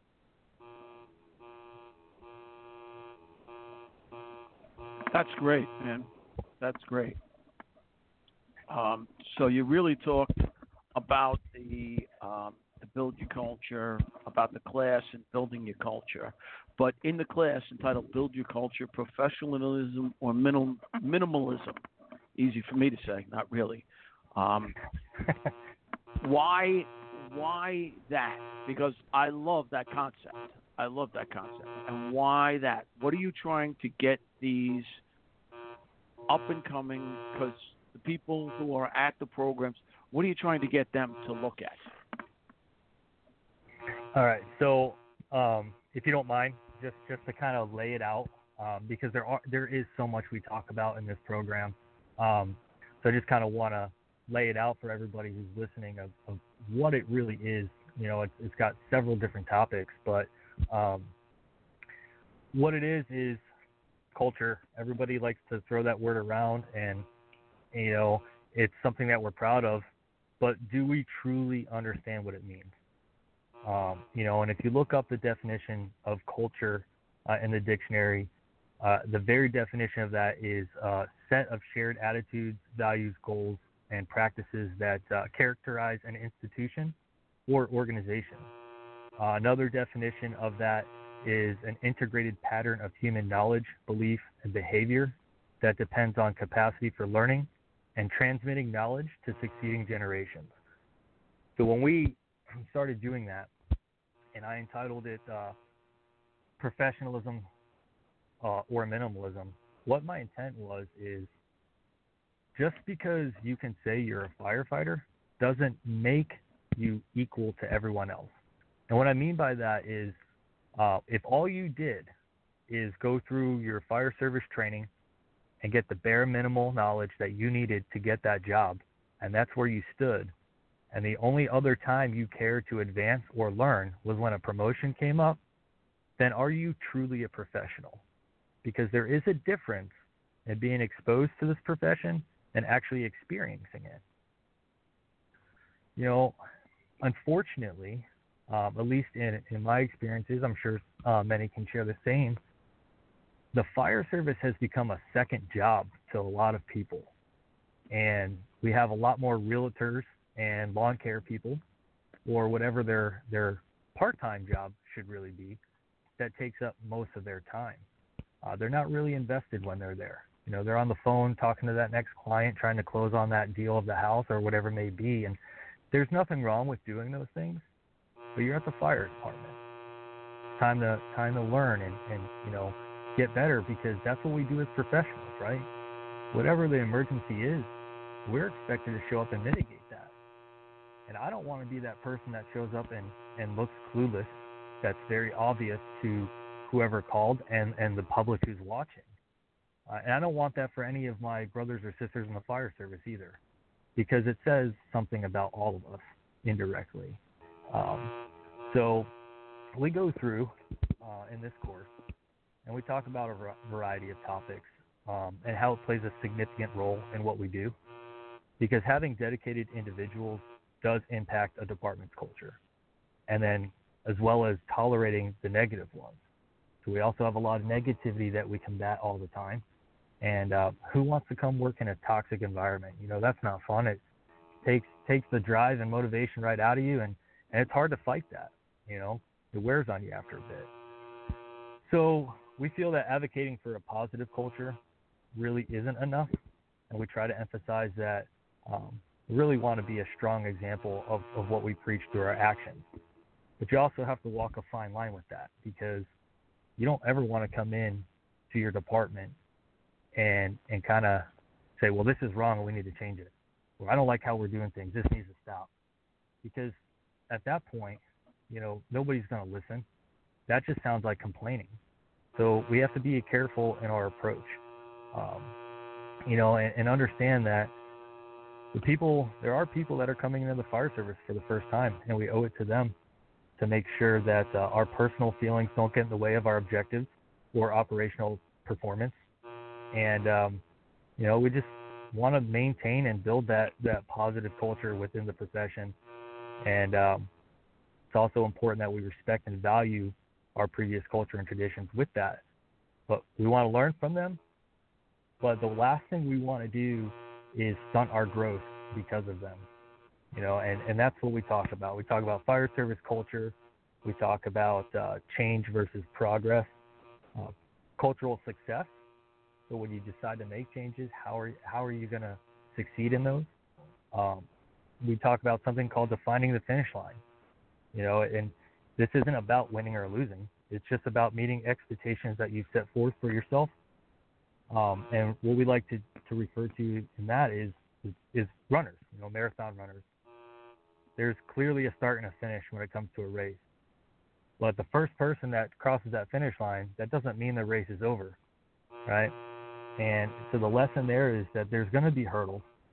That's great, man. That's great. Um, so you really talked about the um, to build your culture, about the class and building your culture. But in the class entitled Build Your Culture, Professionalism or Minim- Minimalism, easy for me to say, not really. Um, why, why that? Because I love that concept. I love that concept. And why that? What are you trying to get these up and coming, because the people who are at the programs, what are you trying to get them to look at? All right. So um, if you don't mind, just, just to kind of lay it out, um, because there are there is so much we talk about in this program. Um, so I just kind of want to lay it out for everybody who's listening of, of what it really is. You know, it's, it's got several different topics, but um, what it is is culture. Everybody likes to throw that word around, and, you know, it's something that we're proud of, but do we truly understand what it means? Um, you know, and if you look up the definition of culture uh, in the dictionary, uh, the very definition of that is a set of shared attitudes, values, goals, and practices that uh, characterize an institution or organization. Uh, another definition of that is an integrated pattern of human knowledge, belief, and behavior that depends on capacity for learning and transmitting knowledge to succeeding generations. So when we started doing that, and I entitled it uh, Professionalism uh, or Minimalism, what my intent was is just because you can say you're a firefighter doesn't make you equal to everyone else. And what I mean by that is uh, if all you did is go through your fire service training and get the bare minimal knowledge that you needed to get that job, and that's where you stood, and the only other time you cared to advance or learn was when a promotion came up, then are you truly a professional? Because there is a difference in being exposed to this profession and actually experiencing it. You know, unfortunately, um, at least in, in my experiences, I'm sure uh, many can share the same, the fire service has become a second job to a lot of people. And we have a lot more realtors and lawn care people, or whatever their their part-time job should really be, that takes up most of their time. Uh, they're not really invested when they're there. You know, they're on the phone talking to that next client, trying to close on that deal of the house or whatever it may be. And there's nothing wrong with doing those things, but you're at the fire department. It's time to time to learn and, and you know, get better, because that's what we do as professionals, right? Whatever the emergency is, we're expected to show up and mitigate that. And I don't want to be that person that shows up and, and looks clueless. That's very obvious to whoever called and, and the public who's watching. Uh, and I don't want that for any of my brothers or sisters in the fire service either, because it says something about all of us indirectly. Um, so we go through uh, in this course, and we talk about a variety of topics um, and how it plays a significant role in what we do, because having dedicated individuals does impact a department's culture, and then as well as tolerating the negative ones. So we also have a lot of negativity that we combat all the time. And uh, who wants to come work in a toxic environment? You know, that's not fun. It takes takes the drive and motivation right out of you, and, and it's hard to fight that. You know, it wears on you after a bit. So we feel that advocating for a positive culture really isn't enough, and we try to emphasize that um, we really want to be a strong example of, of what we preach through our actions. But you also have to walk a fine line with that, because you don't ever want to come in to your department and and kind of say, well, this is wrong and we need to change it. Or I don't like how we're doing things. This needs to stop. Because at that point, you know, nobody's going to listen. That just sounds like complaining. So we have to be careful in our approach, um, you know, and, and understand that the people, there are people that are coming into the fire service for the first time, and we owe it to them to make sure that uh, our personal feelings don't get in the way of our objectives or operational performance. And, um, you know, we just want to maintain and build that, that positive culture within the profession. And um, it's also important that we respect and value our previous culture and traditions with that. But we want to learn from them. But the last thing we want to do is stunt our growth because of them. You know, and, and that's what we talk about. We talk about fire service culture. We talk about uh, change versus progress, uh, cultural success. So when you decide to make changes, how are how are you going to succeed in those? Um, we talk about something called defining the finish line. You know, and this isn't about winning or losing. It's just about meeting expectations that you've set forth for yourself. Um, and what we like to, to refer to in that is, is is runners, you know, marathon runners. There's clearly a start and a finish when it comes to a race. But the first person that crosses that finish line, that doesn't mean the race is over, right? And so the lesson there is that there's going to be hurdles.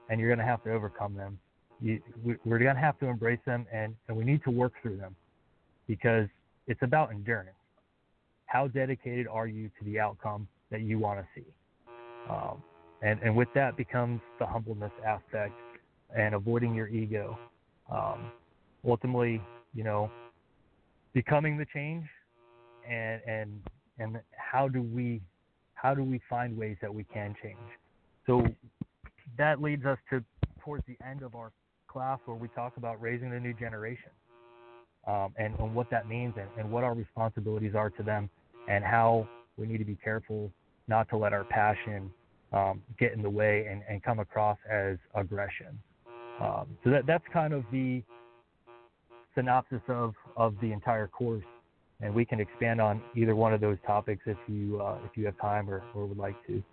and you're going to have to overcome them. You, we, we're going to have to embrace them, and, and we need to work through them because it's about endurance. How dedicated are you to the outcome that you want to see? Um, and, and with that becomes the humbleness aspect and avoiding your ego. Um, ultimately, you know, becoming the change, and and and how do we how do we find ways that we can change? So that leads us to towards the end of our class where we talk about raising the new generation, um, and, and what that means, and, and what our responsibilities are to them, and how we need to be careful not to let our passion um, get in the way and, and come across as aggression. Um, so that that's kind of the synopsis of, of the entire course, and we can expand on either one of those topics if you uh, if you have time or, or would like to.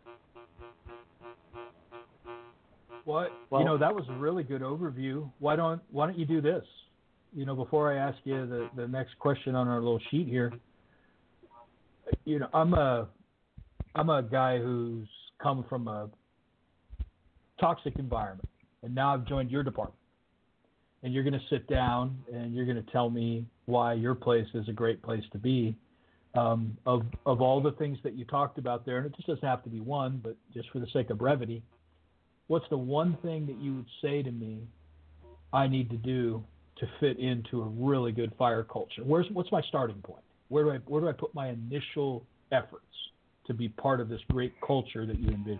Well, Well, you know, that was a really good overview. Why don't Why don't you do this? You know, before I ask you the, the next question on our little sheet here, you know, I'm a I'm a guy who's come from a toxic environment, and now I've joined your department. And you're going to sit down and you're going to tell me why your place is a great place to be. Um, of of all the things that you talked about there, and it just doesn't have to be one, but just for the sake of brevity, what's the one thing that you would say to me I need to do to fit into a really good fire culture? Where's what's my starting point? Where do I where do I put my initial efforts to be part of this great culture that you envision?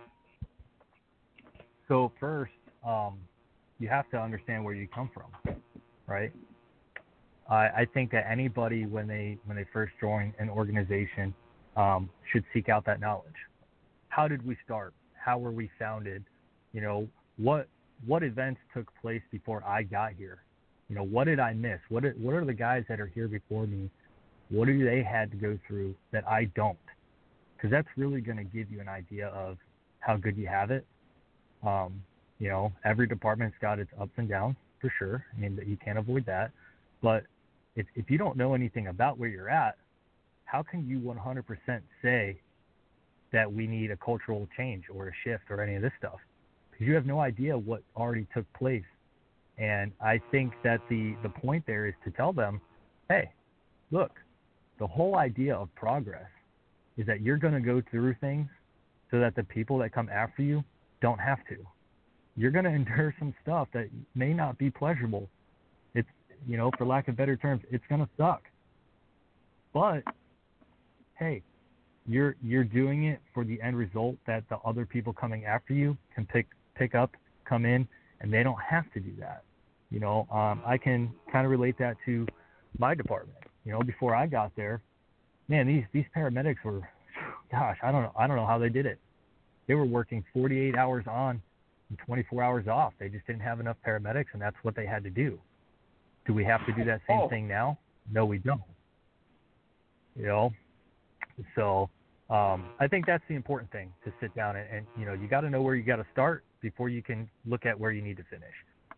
So first, um, you have to understand where you come from, right? I, I think that anybody, when they when they first join an organization, um, should seek out that knowledge. How did we start? How were we founded? You know, what what events took place before I got here? You know, what did I miss? What are, what are the guys that are here before me? What do they had to go through that I don't? Because that's really going to give you an idea of how good you have it. Um, you know, every department's got its ups and downs for sure. I mean, you can't avoid that. But if if you don't know anything about where you're at, how can you one hundred percent say that we need a cultural change or a shift or any of this stuff? Because you have no idea what already took place. And I think that the, the point there is to tell them, hey, look, the whole idea of progress is that you're going to go through things so that the people that come after you don't have to. You're going to endure some stuff that may not be pleasurable. It's, you know, for lack of better terms, it's going to suck. But, hey, you're you're doing it for the end result that the other people coming after you can pick pick up, come in, and they don't have to do that. You know, um, I can kind of relate that to my department. You know, before I got there, man, these these paramedics were, gosh, I don't know, I don't know how they did it. They were working forty-eight hours on and twenty-four hours off. They just didn't have enough paramedics, and that's what they had to do. Do we have to do that same Oh. thing now? No, we don't. You know, so um, I think that's the important thing, to sit down and, and you know, you got to know where you got to start before you can look at where you need to finish.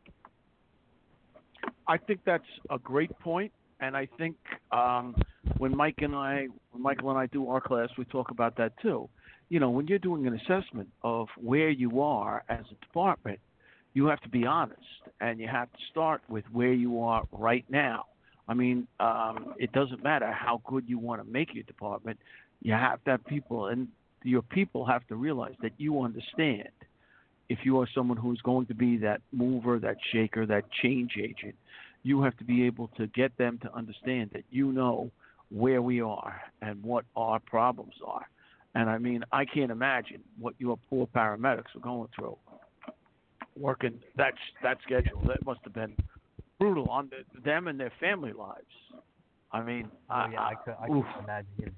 I think that's a great point, and I think um, when Mike and I, when Michael and I do our class, we talk about that too. You know, when you're doing an assessment of where you are as a department, you have to be honest, and you have to start with where you are right now. I mean, um, it doesn't matter how good you want to make your department. You have to have people, and your people have to realize that you understand. If you are someone who's going to be that mover, that shaker, that change agent, you have to be able to get them to understand that you know where we are and what our problems are. And I mean, I can't imagine what your poor paramedics are going through, working that that schedule. That must have been brutal on the, them and their family lives. I mean, Oh, I, yeah, I, could, I oof. could imagine.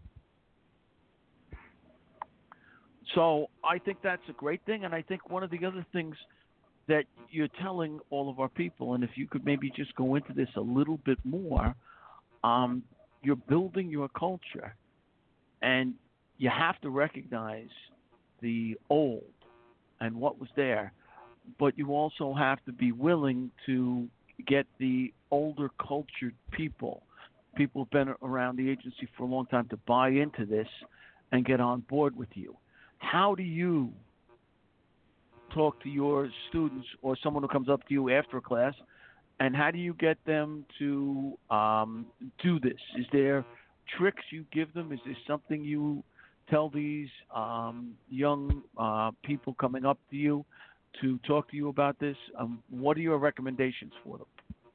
So I think that's a great thing, and I think one of the other things that you're telling all of our people, and if you could maybe just go into this a little bit more, um, you're building your culture, and you have to recognize the old and what was there, but you also have to be willing to get the older cultured people, people who've been around the agency for a long time, to buy into this and get on board with you. How do you talk to your students or someone who comes up to you after a class, and how do you get them to um, do this? Is there tricks you give them? Is there something you tell these um, young uh, people coming up to you to talk to you about this? Um, what are your recommendations for them?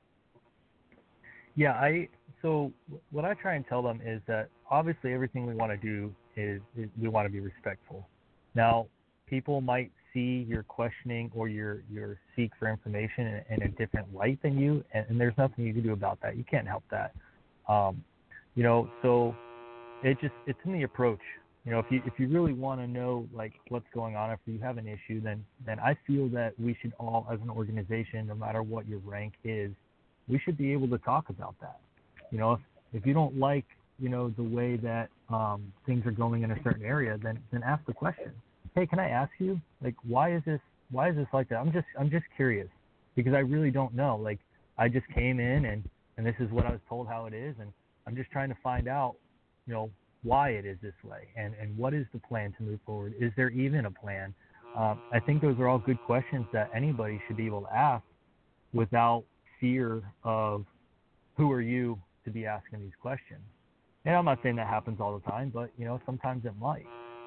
Yeah, I so what I try and tell them is that obviously everything we want to do is, is we want to be respectful. Now, people might see your questioning or your your seek for information in, in a different light than you, and, and there's nothing you can do about that. You can't help that. Um, you know, so it just it's in the approach. You know, if you if you really want to know like what's going on, if you have an issue, then then I feel that we should all, as an organization, no matter what your rank is, we should be able to talk about that. You know, if, if you don't like, you know, the way that um, things are going in a certain area, then then ask the question. Hey, can I ask you, like, why is this why is this like that? I'm just I'm just curious because I really don't know. Like, I just came in and, and this is what I was told how it is, and I'm just trying to find out, you know, why it is this way and, and what is the plan to move forward? Is there even a plan? Um, I think those are all good questions that anybody should be able to ask without fear of who are you to be asking these questions. And I'm not saying that happens all the time, but, you know, sometimes it might.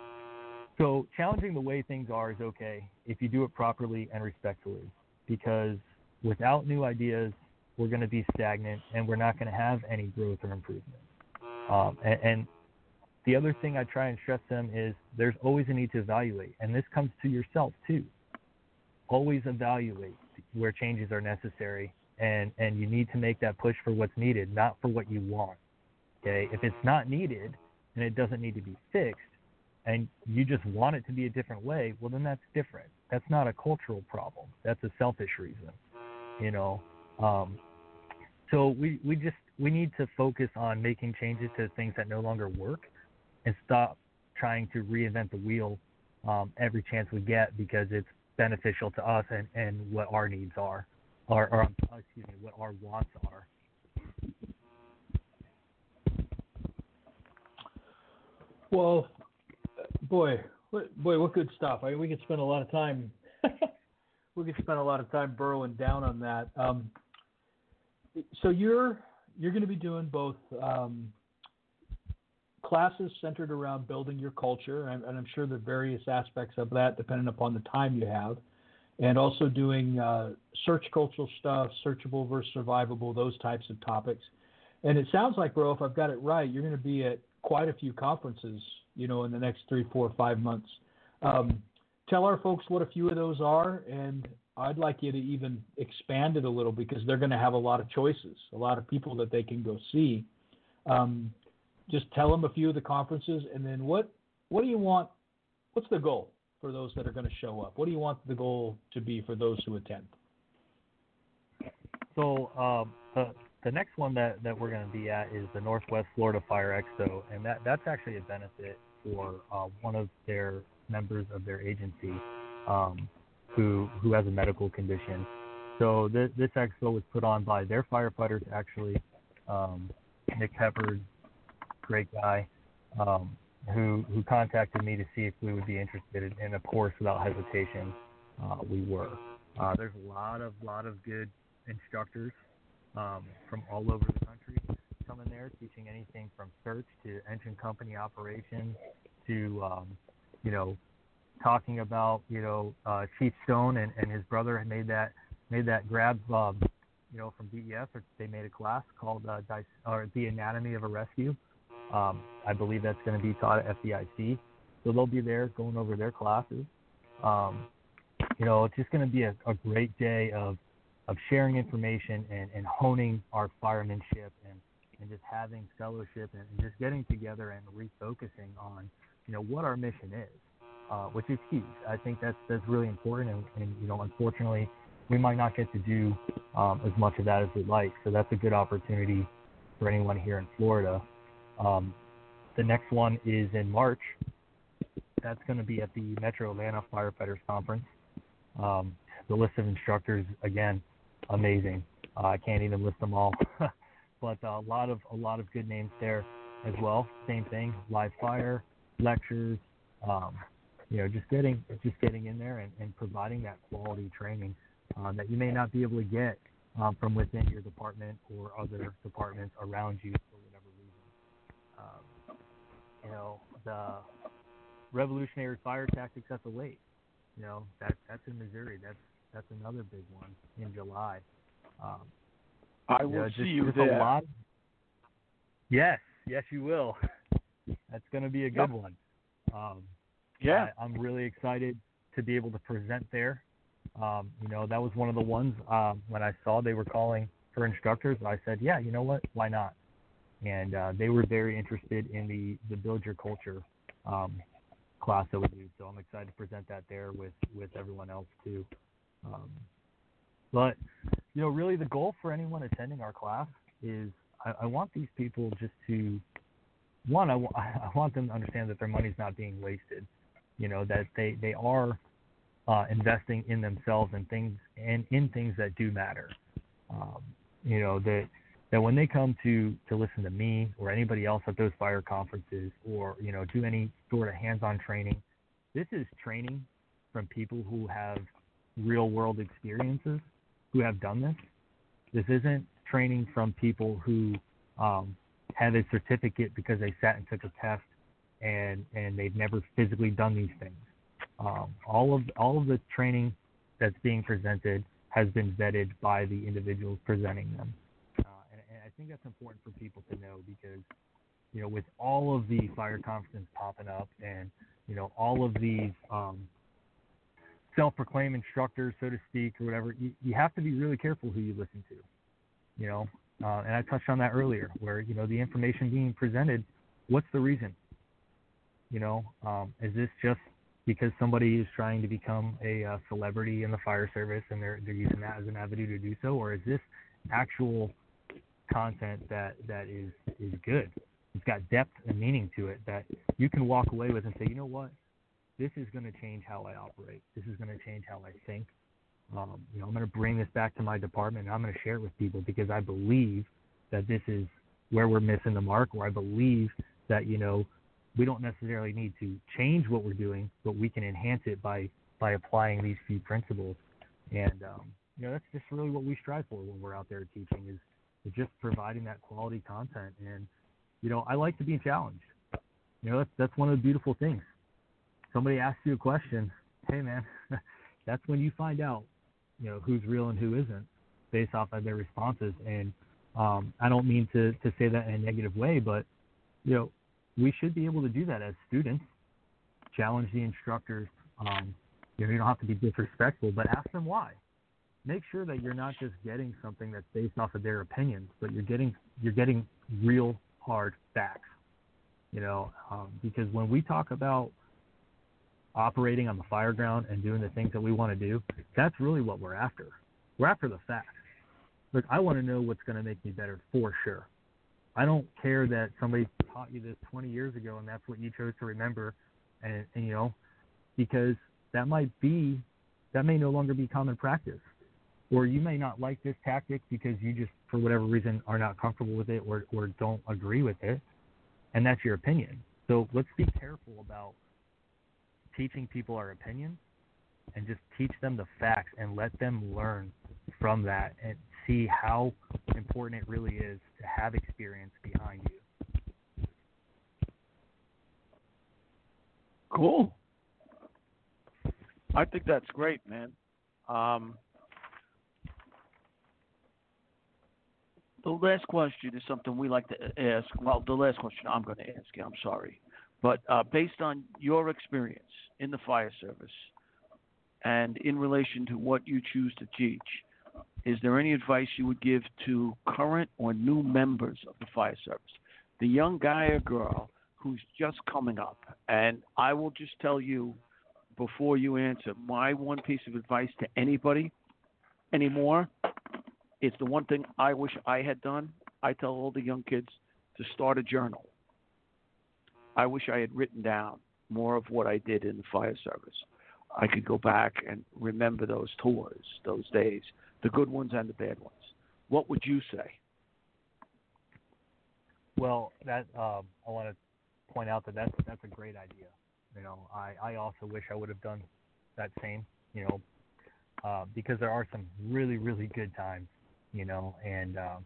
So challenging the way things are is okay if you do it properly and respectfully, because without new ideas, we're going to be stagnant and we're not going to have any growth or improvement. Um, and, and the other thing I try and stress them is there's always a need to evaluate, and this comes to yourself too. Always evaluate where changes are necessary, and, and you need to make that push for what's needed, not for what you want. Okay, if it's not needed and it doesn't need to be fixed, and you just want it to be a different way, well, then that's different. That's not a cultural problem. That's a selfish reason, you know. Um, so we, we just we need to focus on making changes to things that no longer work, and stop trying to reinvent the wheel um, every chance we get because it's beneficial to us and, and what our needs are, or, or excuse me, what our wants are. Well, boy, boy, what good stuff. I mean, we could spend a lot of time. we could spend a lot of time burrowing down on that. Um, so you're you're going to be doing both um, classes centered around building your culture, and, and I'm sure there are various aspects of that depending upon the time you have, and also doing uh, search cultural stuff, searchable versus survivable, those types of topics. And it sounds like, bro, if I've got it right, you're going to be at quite a few conferences, you know, in the next three, four, five months. Um, tell our folks what a few of those are, and I'd like you to even expand it a little because they're going to have a lot of choices, a lot of people that they can go see. Um, just tell them a few of the conferences, and then what what do you want, what's the goal for those that are going to show up? What do you want the goal to be for those who attend? So um, the, the next one that, that we're going to be at is the Northwest Florida Fire Expo, and that, that's actually a benefit for uh, one of their members of their agency um, who who has a medical condition. So th- this expo was put on by their firefighters, actually. Um, Nick Peppard, great guy, um, who who contacted me to see if we would be interested, and of course, without hesitation, uh, we were. Uh, there's a lot of lot of good instructors um, from all over the country coming there, teaching anything from search to engine company operations to um, you know talking about you know uh, Chief Stone and, and his brother had made that made that grab um, you know from D E S, or they made a class called uh, Dice, or The Anatomy of a Rescue. Um, I believe that's going to be taught at F D I C, so they'll be there going over their classes. Um, you know, it's just going to be a, a great day of of sharing information and, and honing our firemanship and, and just having fellowship and, and just getting together and refocusing on, you know, what our mission is, uh, which is huge. I think that's that's really important, and, and you know, unfortunately, we might not get to do um, as much of that as we'd like. So that's a good opportunity for anyone here in Florida. Um, the next one is in March. That's going to be at the Metro Atlanta Firefighters Conference. Um, the list of instructors, again, amazing. Uh, I can't even list them all, but uh, a lot of a lot of good names there as well. Same thing, live fire, lectures, um, you know, just getting just getting in there and, and providing that quality training uh, that you may not be able to get um, from within your department or other departments around you for whatever reason. Um, you know, the Revolutionary Fire Tactics at the Lake. You know, that that's in Missouri. That's that's another big one in July. Um, I you will know, just, see you just there. A lot. Yes, yes, you will. That's going to be a good Yep. one. Um, Yeah. I, I'm really excited to be able to present there. Um, you know, that was one of the ones um, when I saw they were calling for instructors. I said, yeah, you know what? Why not? And uh, they were very interested in the, the Build Your Culture um, class that we do. So I'm excited to present that there with, with everyone else too. Um, but, you know, really the goal for anyone attending our class is I, I want these people just to, one, I, w- I want them to understand that their money's not being wasted. You know, that they, they are uh, investing in themselves and things and in things that do matter. Um, you know, that that when they come to, to listen to me or anybody else at those fire conferences or, you know, do any sort of hands-on training, this is training from people who have real-world experiences, who have done this. This isn't training from people who um, have a certificate because they sat and took a test and, and they've never physically done these things. Um, all of all of the training that's being presented has been vetted by the individuals presenting them. Uh, and, and I think that's important for people to know because, you know, with all of the fire conferences popping up and, you know, all of these um, self-proclaimed instructors, so to speak, or whatever, you, you have to be really careful who you listen to, you know. Uh, and I touched on that earlier where, you know, the information being presented, what's the reason? You know, um, is this just because somebody is trying to become a uh, celebrity in the fire service and they're they're using that as an avenue to do so, or is this actual content that, that is, is good? It's got depth and meaning to it that you can walk away with and say, you know what, this is going to change how I operate. This is going to change how I think. Um, you know, I'm going to bring this back to my department and I'm going to share it with people because I believe that this is where we're missing the mark, or I believe that, you know, we don't necessarily need to change what we're doing, but we can enhance it by, by applying these few principles. And, um, you know, that's just really what we strive for when we're out there teaching is, is just providing that quality content. And, you know, I like to be challenged. You know, that's, that's one of the beautiful things. Somebody asks you a question, hey, man, that's when you find out, you know, who's real and who isn't based off of their responses. And um, I don't mean to, to say that in a negative way, but, you know, we should be able to do that as students, challenge the instructors. Um, you know, you don't have to be disrespectful, but ask them why. Make sure that you're not just getting something that's based off of their opinions, but you're getting you're getting real hard facts. You know, um, because when we talk about operating on the fire ground and doing the things that we want to do, that's really what we're after. We're after the facts. Look, I want to know what's going to make me better for sure. I don't care that somebody taught you this twenty years ago and that's what you chose to remember, and, and you know, because that might be, that may no longer be common practice. Or you may not like this tactic because you just, for whatever reason, are not comfortable with it or, or don't agree with it, and that's your opinion. So let's be careful about teaching people our opinions and just teach them the facts and let them learn from that and see how important it really is to have experience behind you. Cool. I think that's great, man. Um, the last question is something we like to ask. Well, the last question I'm going to ask you, I'm sorry. But uh, based on your experience in the fire service and in relation to what you choose to teach, is there any advice you would give to current or new members of the fire service? The young guy or girl who's just coming up. And I will just tell you before you answer, my one piece of advice to anybody anymore, it's the one thing I wish I had done. I tell all the young kids to start a journal. I wish I had written down more of what I did in the fire service. I could go back and remember those tours, those days, the good ones and the bad ones. What would you say? Well, that um, I want to point out that that's, that's a great idea. You know, I, I also wish I would have done that same, you know, uh, because there are some really, really good times, you know, and, um,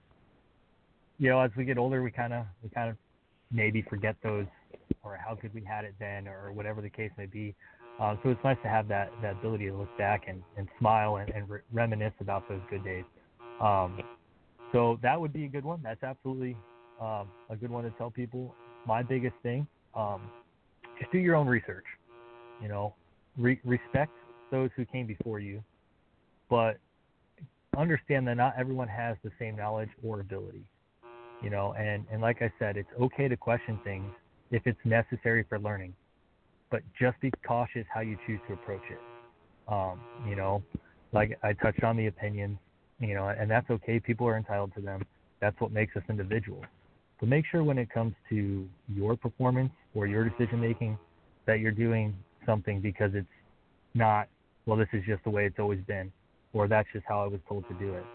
you know, as we get older, we kind of, we kind of maybe forget those, or how good we had it then, or whatever the case may be. Uh, so it's nice to have that, that ability to look back and, and smile and, and re- reminisce about those good days. Um, so that would be a good one. That's absolutely um, a good one to tell people. My biggest thing, um, just do your own research. You know, re- respect those who came before you, but understand that not everyone has the same knowledge or ability. You know, and, and like I said, it's okay to question things if it's necessary for learning, but just be cautious how you choose to approach it. Um, you know, like I touched on the opinions, you know, and that's okay. People are entitled to them. That's what makes us individuals. But make sure when it comes to your performance or your decision making that you're doing something because it's not, well, this is just the way it's always been, or that's just how I was told to do it.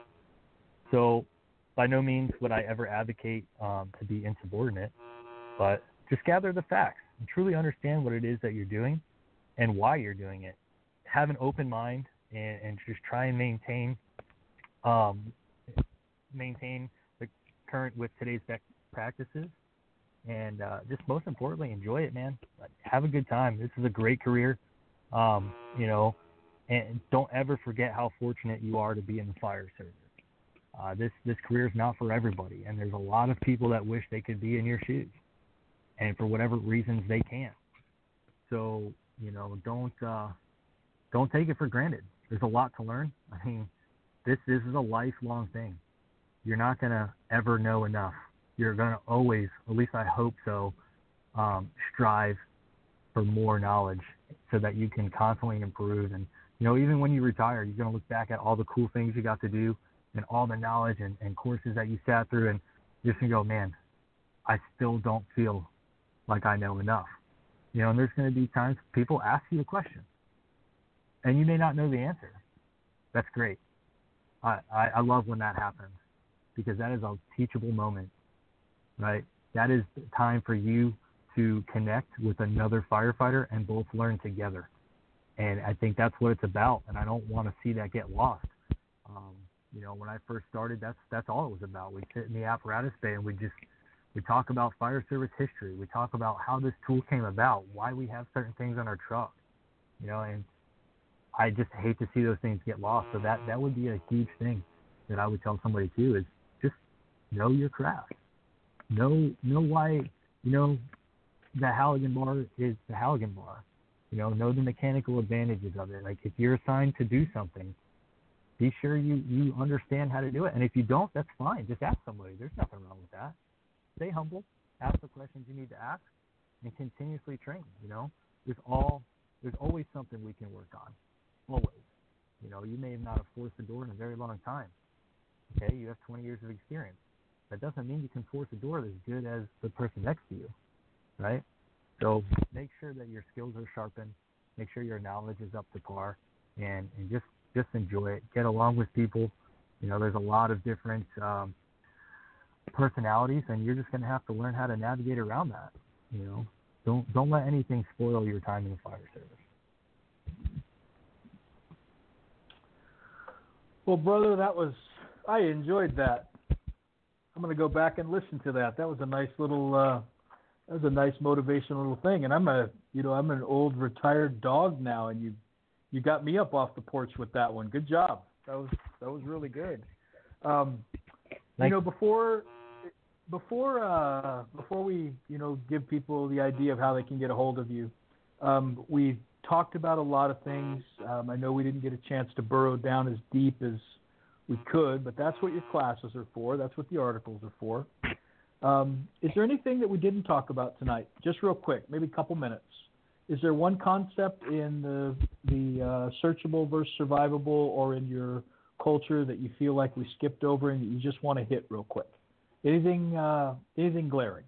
So by no means would I ever advocate um, to be insubordinate, but just gather the facts and truly understand what it is that you're doing and why you're doing it. Have an open mind and, and just try and maintain um, maintain the current with today's best practices, and uh, just most importantly, enjoy it, man. Like, have a good time. This is a great career, um, you know, and don't ever forget how fortunate you are to be in the fire service. Uh, this this career is not for everybody, and there's a lot of people that wish they could be in your shoes, and for whatever reasons they can't. So, you know, don't uh, don't take it for granted. There's a lot to learn. I mean, this this is a lifelong thing. You're not gonna ever know enough. You're gonna always, at least I hope so, um, strive for more knowledge so that you can constantly improve. And you know, even when you retire, you're gonna look back at all the cool things you got to do and all the knowledge and, and courses that you sat through, and you're just gonna go, man, I still don't feel like I know enough. You know, and there's going to be times people ask you a question, and you may not know the answer. That's great. I, I, I love when that happens, because that is a teachable moment, right? That is time for you to connect with another firefighter and both learn together. And I think that's what it's about, and I don't want to see that get lost. Um, you know, when I first started, that's that's all it was about. We'd sit in the apparatus bay and we just we talk about fire service history. We talk about how this tool came about, why we have certain things on our truck, you know, and I just hate to see those things get lost. So that, that would be a huge thing that I would tell somebody too, is just know your craft. Know, know why, you know, the Halligan bar is the Halligan bar. You know, know the mechanical advantages of it. Like, if you're assigned to do something, be sure you, you understand how to do it. And if you don't, that's fine. Just ask somebody. There's nothing wrong with that. Stay humble, ask the questions you need to ask, and continuously train. You know, there's all there's always something we can work on, always. You know, you may not have forced the door in a very long time. Okay, you have twenty years of experience. That doesn't mean you can force a door as good as the person next to you, right? So make sure that your skills are sharpened. Make sure your knowledge is up to par, and and just just enjoy it. Get along with people. You know, there's a lot of different um, personalities, and you're just going to have to learn how to navigate around that. You know, don't don't let anything spoil your time in the fire service. Well, brother, that was I enjoyed that. I'm going to go back and listen to that. That was a nice little uh, that was a nice motivational little thing. And I'm a you know I'm an old retired dog now, and you you got me up off the porch with that one. Good job. That was that was really good. Um, you know, before before uh, before we you know give people the idea of how they can get a hold of you, um, we talked about a lot of things. Um, I know we didn't get a chance to burrow down as deep as we could, but that's what your classes are for. That's what the articles are for. Um, is there anything that we didn't talk about tonight? Just real quick, maybe a couple minutes. Is there one concept in the the uh, searchable versus survivable, or in your culture, that you feel like we skipped over and that you just want to hit real quick? Anything uh, anything glaring?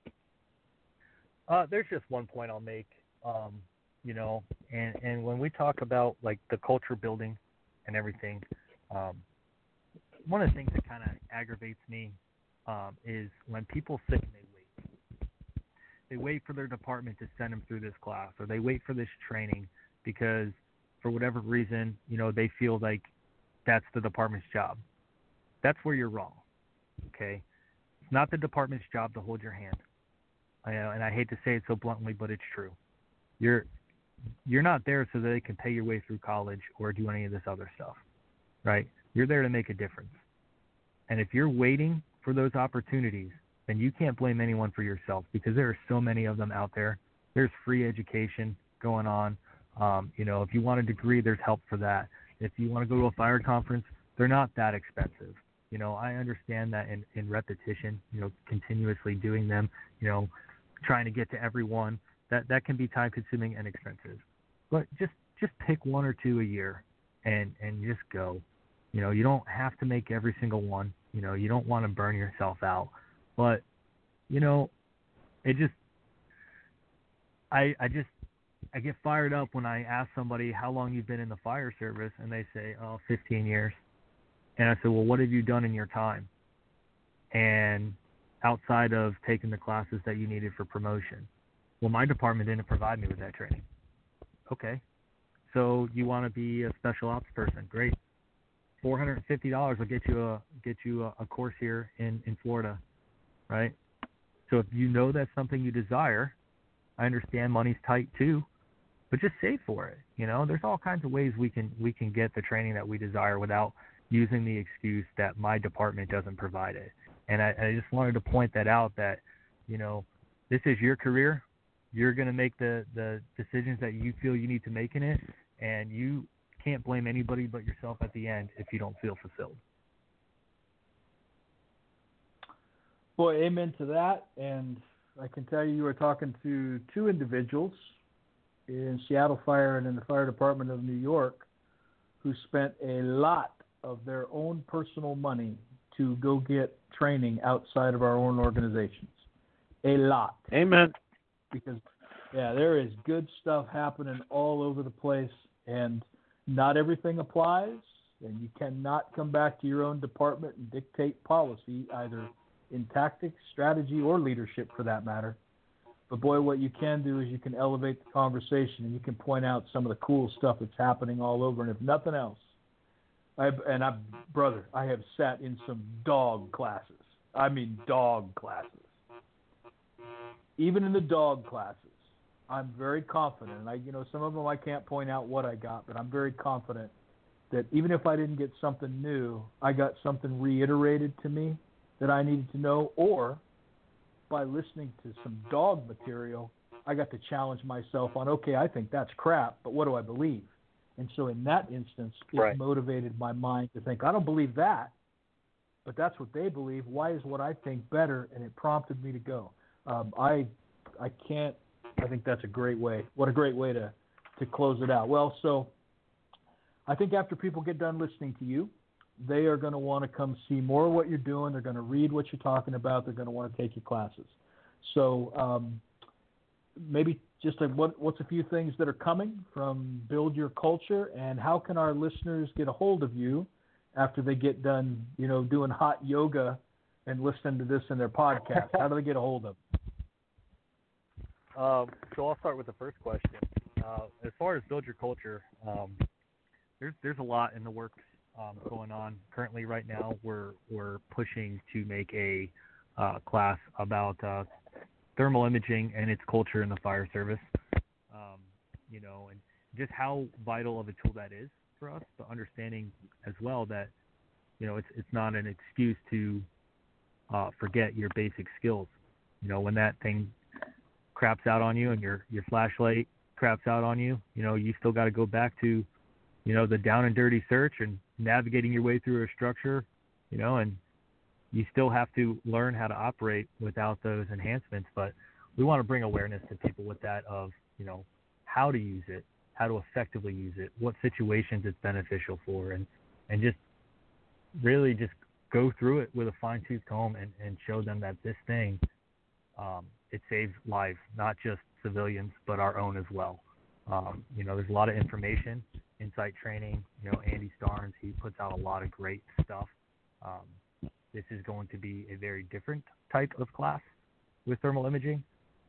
Uh, there's just one point I'll make. Um, you know, and, and when we talk about like the culture building and everything, um, one of the things that kind of aggravates me um, is when people sit and they wait. they wait for their department to send them through this class, or they wait for this training because for whatever reason, you know, they feel like that's the department's job. That's where you're wrong. Okay? It's not the department's job to hold your hand. I know, and I hate to say it so bluntly, but it's true. You're you're not there so that they can pay your way through college or do any of this other stuff, right? You're there to make a difference. And if you're waiting for those opportunities, then you can't blame anyone for yourself, because there are so many of them out there. There's free education going on. Um, you know, if you want a degree, there's help for that. If you want to go to a fire conference, they're not that expensive. You know, I understand that in, in repetition, you know, continuously doing them, you know, trying to get to everyone, that, that can be time consuming and expensive. But just, just pick one or two a year and, and just go. You know, you don't have to make every single one. You know, you don't want to burn yourself out. But, you know, it just, I, I just, I get fired up when I ask somebody how long you've been in the fire service, and they say, oh, fifteen years. And I said, well, what have you done in your time? And outside of taking the classes that you needed for promotion. Well, my department didn't provide me with that training. Okay. So you want to be a special ops person. Great. four hundred fifty dollars will get you a get you a, a course here in, in Florida, right? So if you know that's something you desire, I understand money's tight too, but just save for it. You know, there's all kinds of ways we can we can get the training that we desire without using the excuse that my department doesn't provide it. And I, I just wanted to point that out, that, you know, this is your career. You're going to make the, the decisions that you feel you need to make in it, and you can't blame anybody but yourself at the end if you don't feel fulfilled. Boy, amen to that. And I can tell you, you were talking to two individuals in Seattle Fire and in the Fire Department of New York who spent a lot of their own personal money to go get training outside of our own organizations. A lot. Amen. Because, yeah, there is good stuff happening all over the place, and not everything applies, and you cannot come back to your own department and dictate policy, either in tactics, strategy, or leadership for that matter. But boy, what you can do is you can elevate the conversation, and you can point out some of the cool stuff that's happening all over. And if nothing else, I and I, brother, I have sat in some dog classes. I mean dog classes. Even in the dog classes, I'm very confident. And I, you know, some of them I can't point out what I got, but I'm very confident that even if I didn't get something new, I got something reiterated to me that I needed to know, or by listening to some dog material, I got to challenge myself on, okay, I think that's crap, but what do I believe? And so in that instance, it right. motivated my mind to think, I don't believe that, but that's what they believe. Why is what I think better? And it prompted me to go. Um, I I can't, I think that's a great way. What a great way to, to close it out. Well, so I think after people get done listening to you, they are going to want to come see more of what you're doing. They're going to read what you're talking about. They're going to want to take your classes. So um, maybe just a, what, what's a few things that are coming from Build Your Culture, and how can our listeners get a hold of you after they get done, you know, doing hot yoga and listening to this in their podcast? How do they get a hold of them? Um, so I'll start with the first question. Uh, as far as Build Your Culture, um, there's there's a lot in the works um, going on currently. Right now, we're we're pushing to make a uh, class about uh, thermal imaging and its culture in the fire service. Um, you know, and just how vital of a tool that is for us, but understanding as well that, you know, it's it's not an excuse to uh, forget your basic skills. You know, when that thing craps out on you and your your flashlight craps out on you, you know, you still got to go back to, you know, the down and dirty search and navigating your way through a structure, you know, and you still have to learn how to operate without those enhancements. But we want to bring awareness to people with that of, you know, how to use it, how to effectively use it, what situations it's beneficial for, and, and just really just go through it with a fine-tooth comb and, and show them that this thing, um, it saves lives, not just civilians, but our own as well. Um, you know, there's a lot of information, insight training. You know, Andy Starnes, he puts out a lot of great stuff. Um, this is going to be a very different type of class with thermal imaging.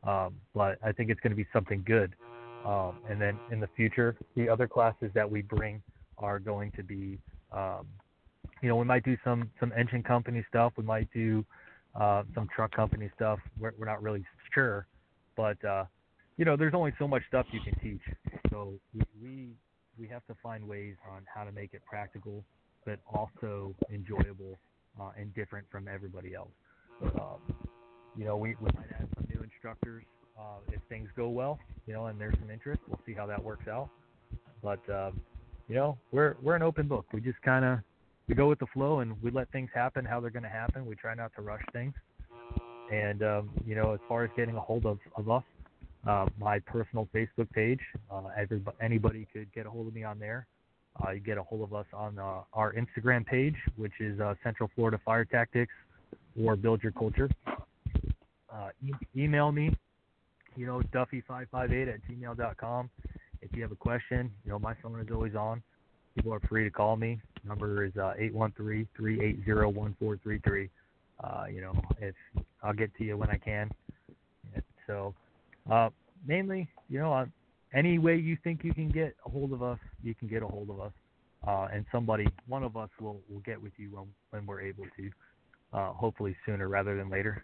Um, but I think it's going to be something good. Um, and then in the future, the other classes that we bring are going to be, um, you know, we might do some, some engine company stuff. We might do uh, some truck company stuff. We're, we're not really sure. But, uh, you know, there's only so much stuff you can teach. So we, we, we have to find ways on how to make it practical, but also enjoyable uh, and different from everybody else. Um, you know, we, we might add some new instructors uh, if things go well, you know, and there's some interest. We'll see how that works out. But, um, you know, we're we're an open book. We just kind of we go with the flow, and we let things happen how they're going to happen. We try not to rush things. And, um, you know, as far as getting a hold of, of us, uh, my personal Facebook page, uh, everybody, anybody could get a hold of me on there. Uh, you get a hold of us on uh, our Instagram page, which is uh, Central Florida Fire Tactics or Build Your Culture. Uh, e- email me, you know, Duffy five five eight at gmail dot com. If you have a question, you know, my phone is always on. People are free to call me. Number is uh, eight one three, three eight zero, one four three three. Uh, you know, if I'll get to you when I can. So, uh, mainly, you know, uh, any way you think you can get a hold of us, you can get a hold of us. Uh, and somebody, one of us will, will get with you when, when we're able to, uh, hopefully sooner rather than later.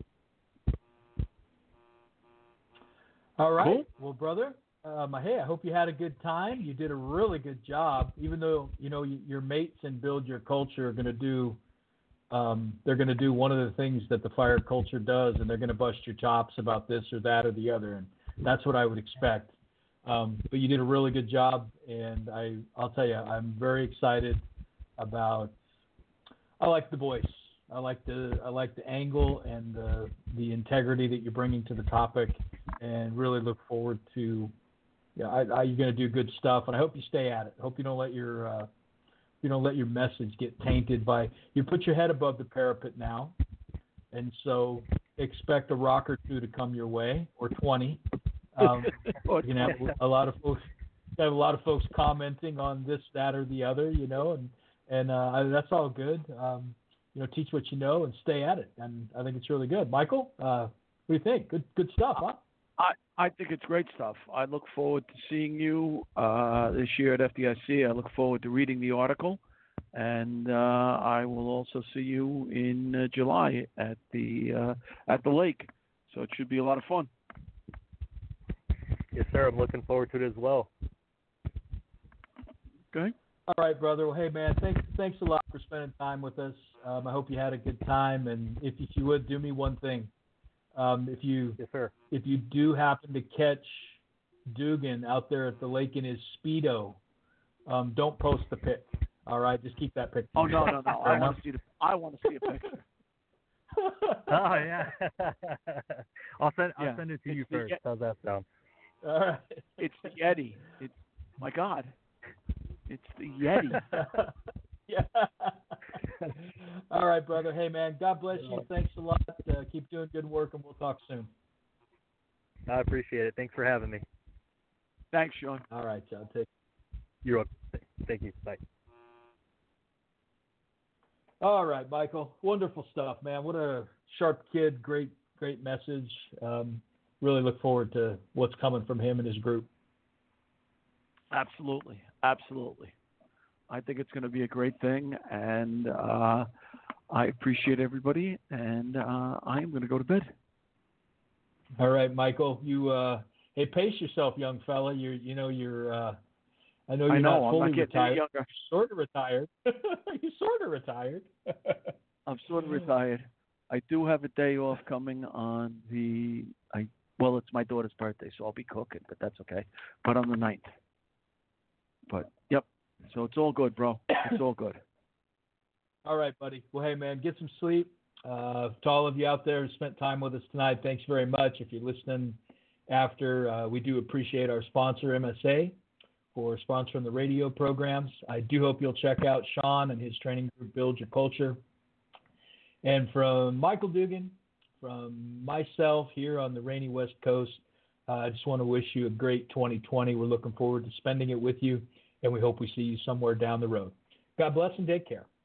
All right. Cool. Well, brother, um, hey, I hope you had a good time. You did a really good job, even though, you know, y- your mates in Build Your Culture are going to do, um, they're going to do one of the things that the fire culture does, and they're going to bust your chops about this or that or the other. And that's what I would expect. Um, but you did a really good job. And I, I'll tell you, I'm very excited about, I like the voice. I like the I like the angle and the the integrity that you're bringing to the topic, and really look forward to. Yeah, I, I, you're going to do good stuff, and I hope you stay at it. I hope you don't let your uh, you don't let your message get tainted by. You put your head above the parapet now, and so expect a rock or two to come your way, or twenty. Um, you can have a lot of folks have a lot of folks commenting on this, that, or the other, you know, and and uh, that's all good. Um, You know, teach what you know and stay at it, and I think it's really good. Michael, uh, what do you think? Good, good stuff, huh? I, I think it's great stuff. I look forward to seeing you uh, this year at F D I C. I look forward to reading the article, and uh, I will also see you in uh, July at the uh, at the lake. So it should be a lot of fun. Yes, sir. I'm looking forward to it as well. Okay. All right, brother. Well, hey, man, thanks, thanks a lot for spending time with us. Um, I hope you had a good time, and if, if you would, do me one thing. Um, if you Yes, sir. if you do happen to catch Dugan out there at the lake in his Speedo, um, don't post the pic. All right, just keep that picture. Oh no no no! Fair I enough? want to see the I want to see a picture. Oh yeah. I'll send I'll Yeah. send it to It's you the- first. How's that sound? All right. It's the Yeti. It's my God. It's the Yeti. Yeah. All right, brother. Hey, man, God bless you. Thanks a lot. Uh, keep doing good work, and we'll talk soon. I appreciate it. Thanks for having me. Thanks, Sean. All right, John. Take You're welcome. Thank you. Bye. All right, Michael. Wonderful stuff, man. What a sharp kid. Great, great message. Um, really look forward to what's coming from him and his group. Absolutely, absolutely. I think it's going to be a great thing, and uh, I appreciate everybody. And uh, I am going to go to bed. All right, Michael. You, uh, hey, pace yourself, young fella. You're, you know, you're. Uh, I know you're I know not I'm fully not getting retired. any younger. You're sort of retired. You're sort of retired. I'm sort of retired. I do have a day off coming on the. I well, it's my daughter's birthday, so I'll be cooking, but that's okay. But on the ninth. But yep. So it's all good, bro. It's all good. All right, buddy. Well, hey, man, get some sleep. Uh, to all of you out there who spent time with us tonight, thanks very much. If you're listening after, uh, we do appreciate our sponsor, M S A, for sponsoring the radio programs. I do hope you'll check out Sean and his training group, Build Your Culture. And from Michael Dugan, from myself here on the rainy West Coast, uh, I just want to wish you a great twenty twenty. We're looking forward to spending it with you, and we hope we see you somewhere down the road. God bless and take care.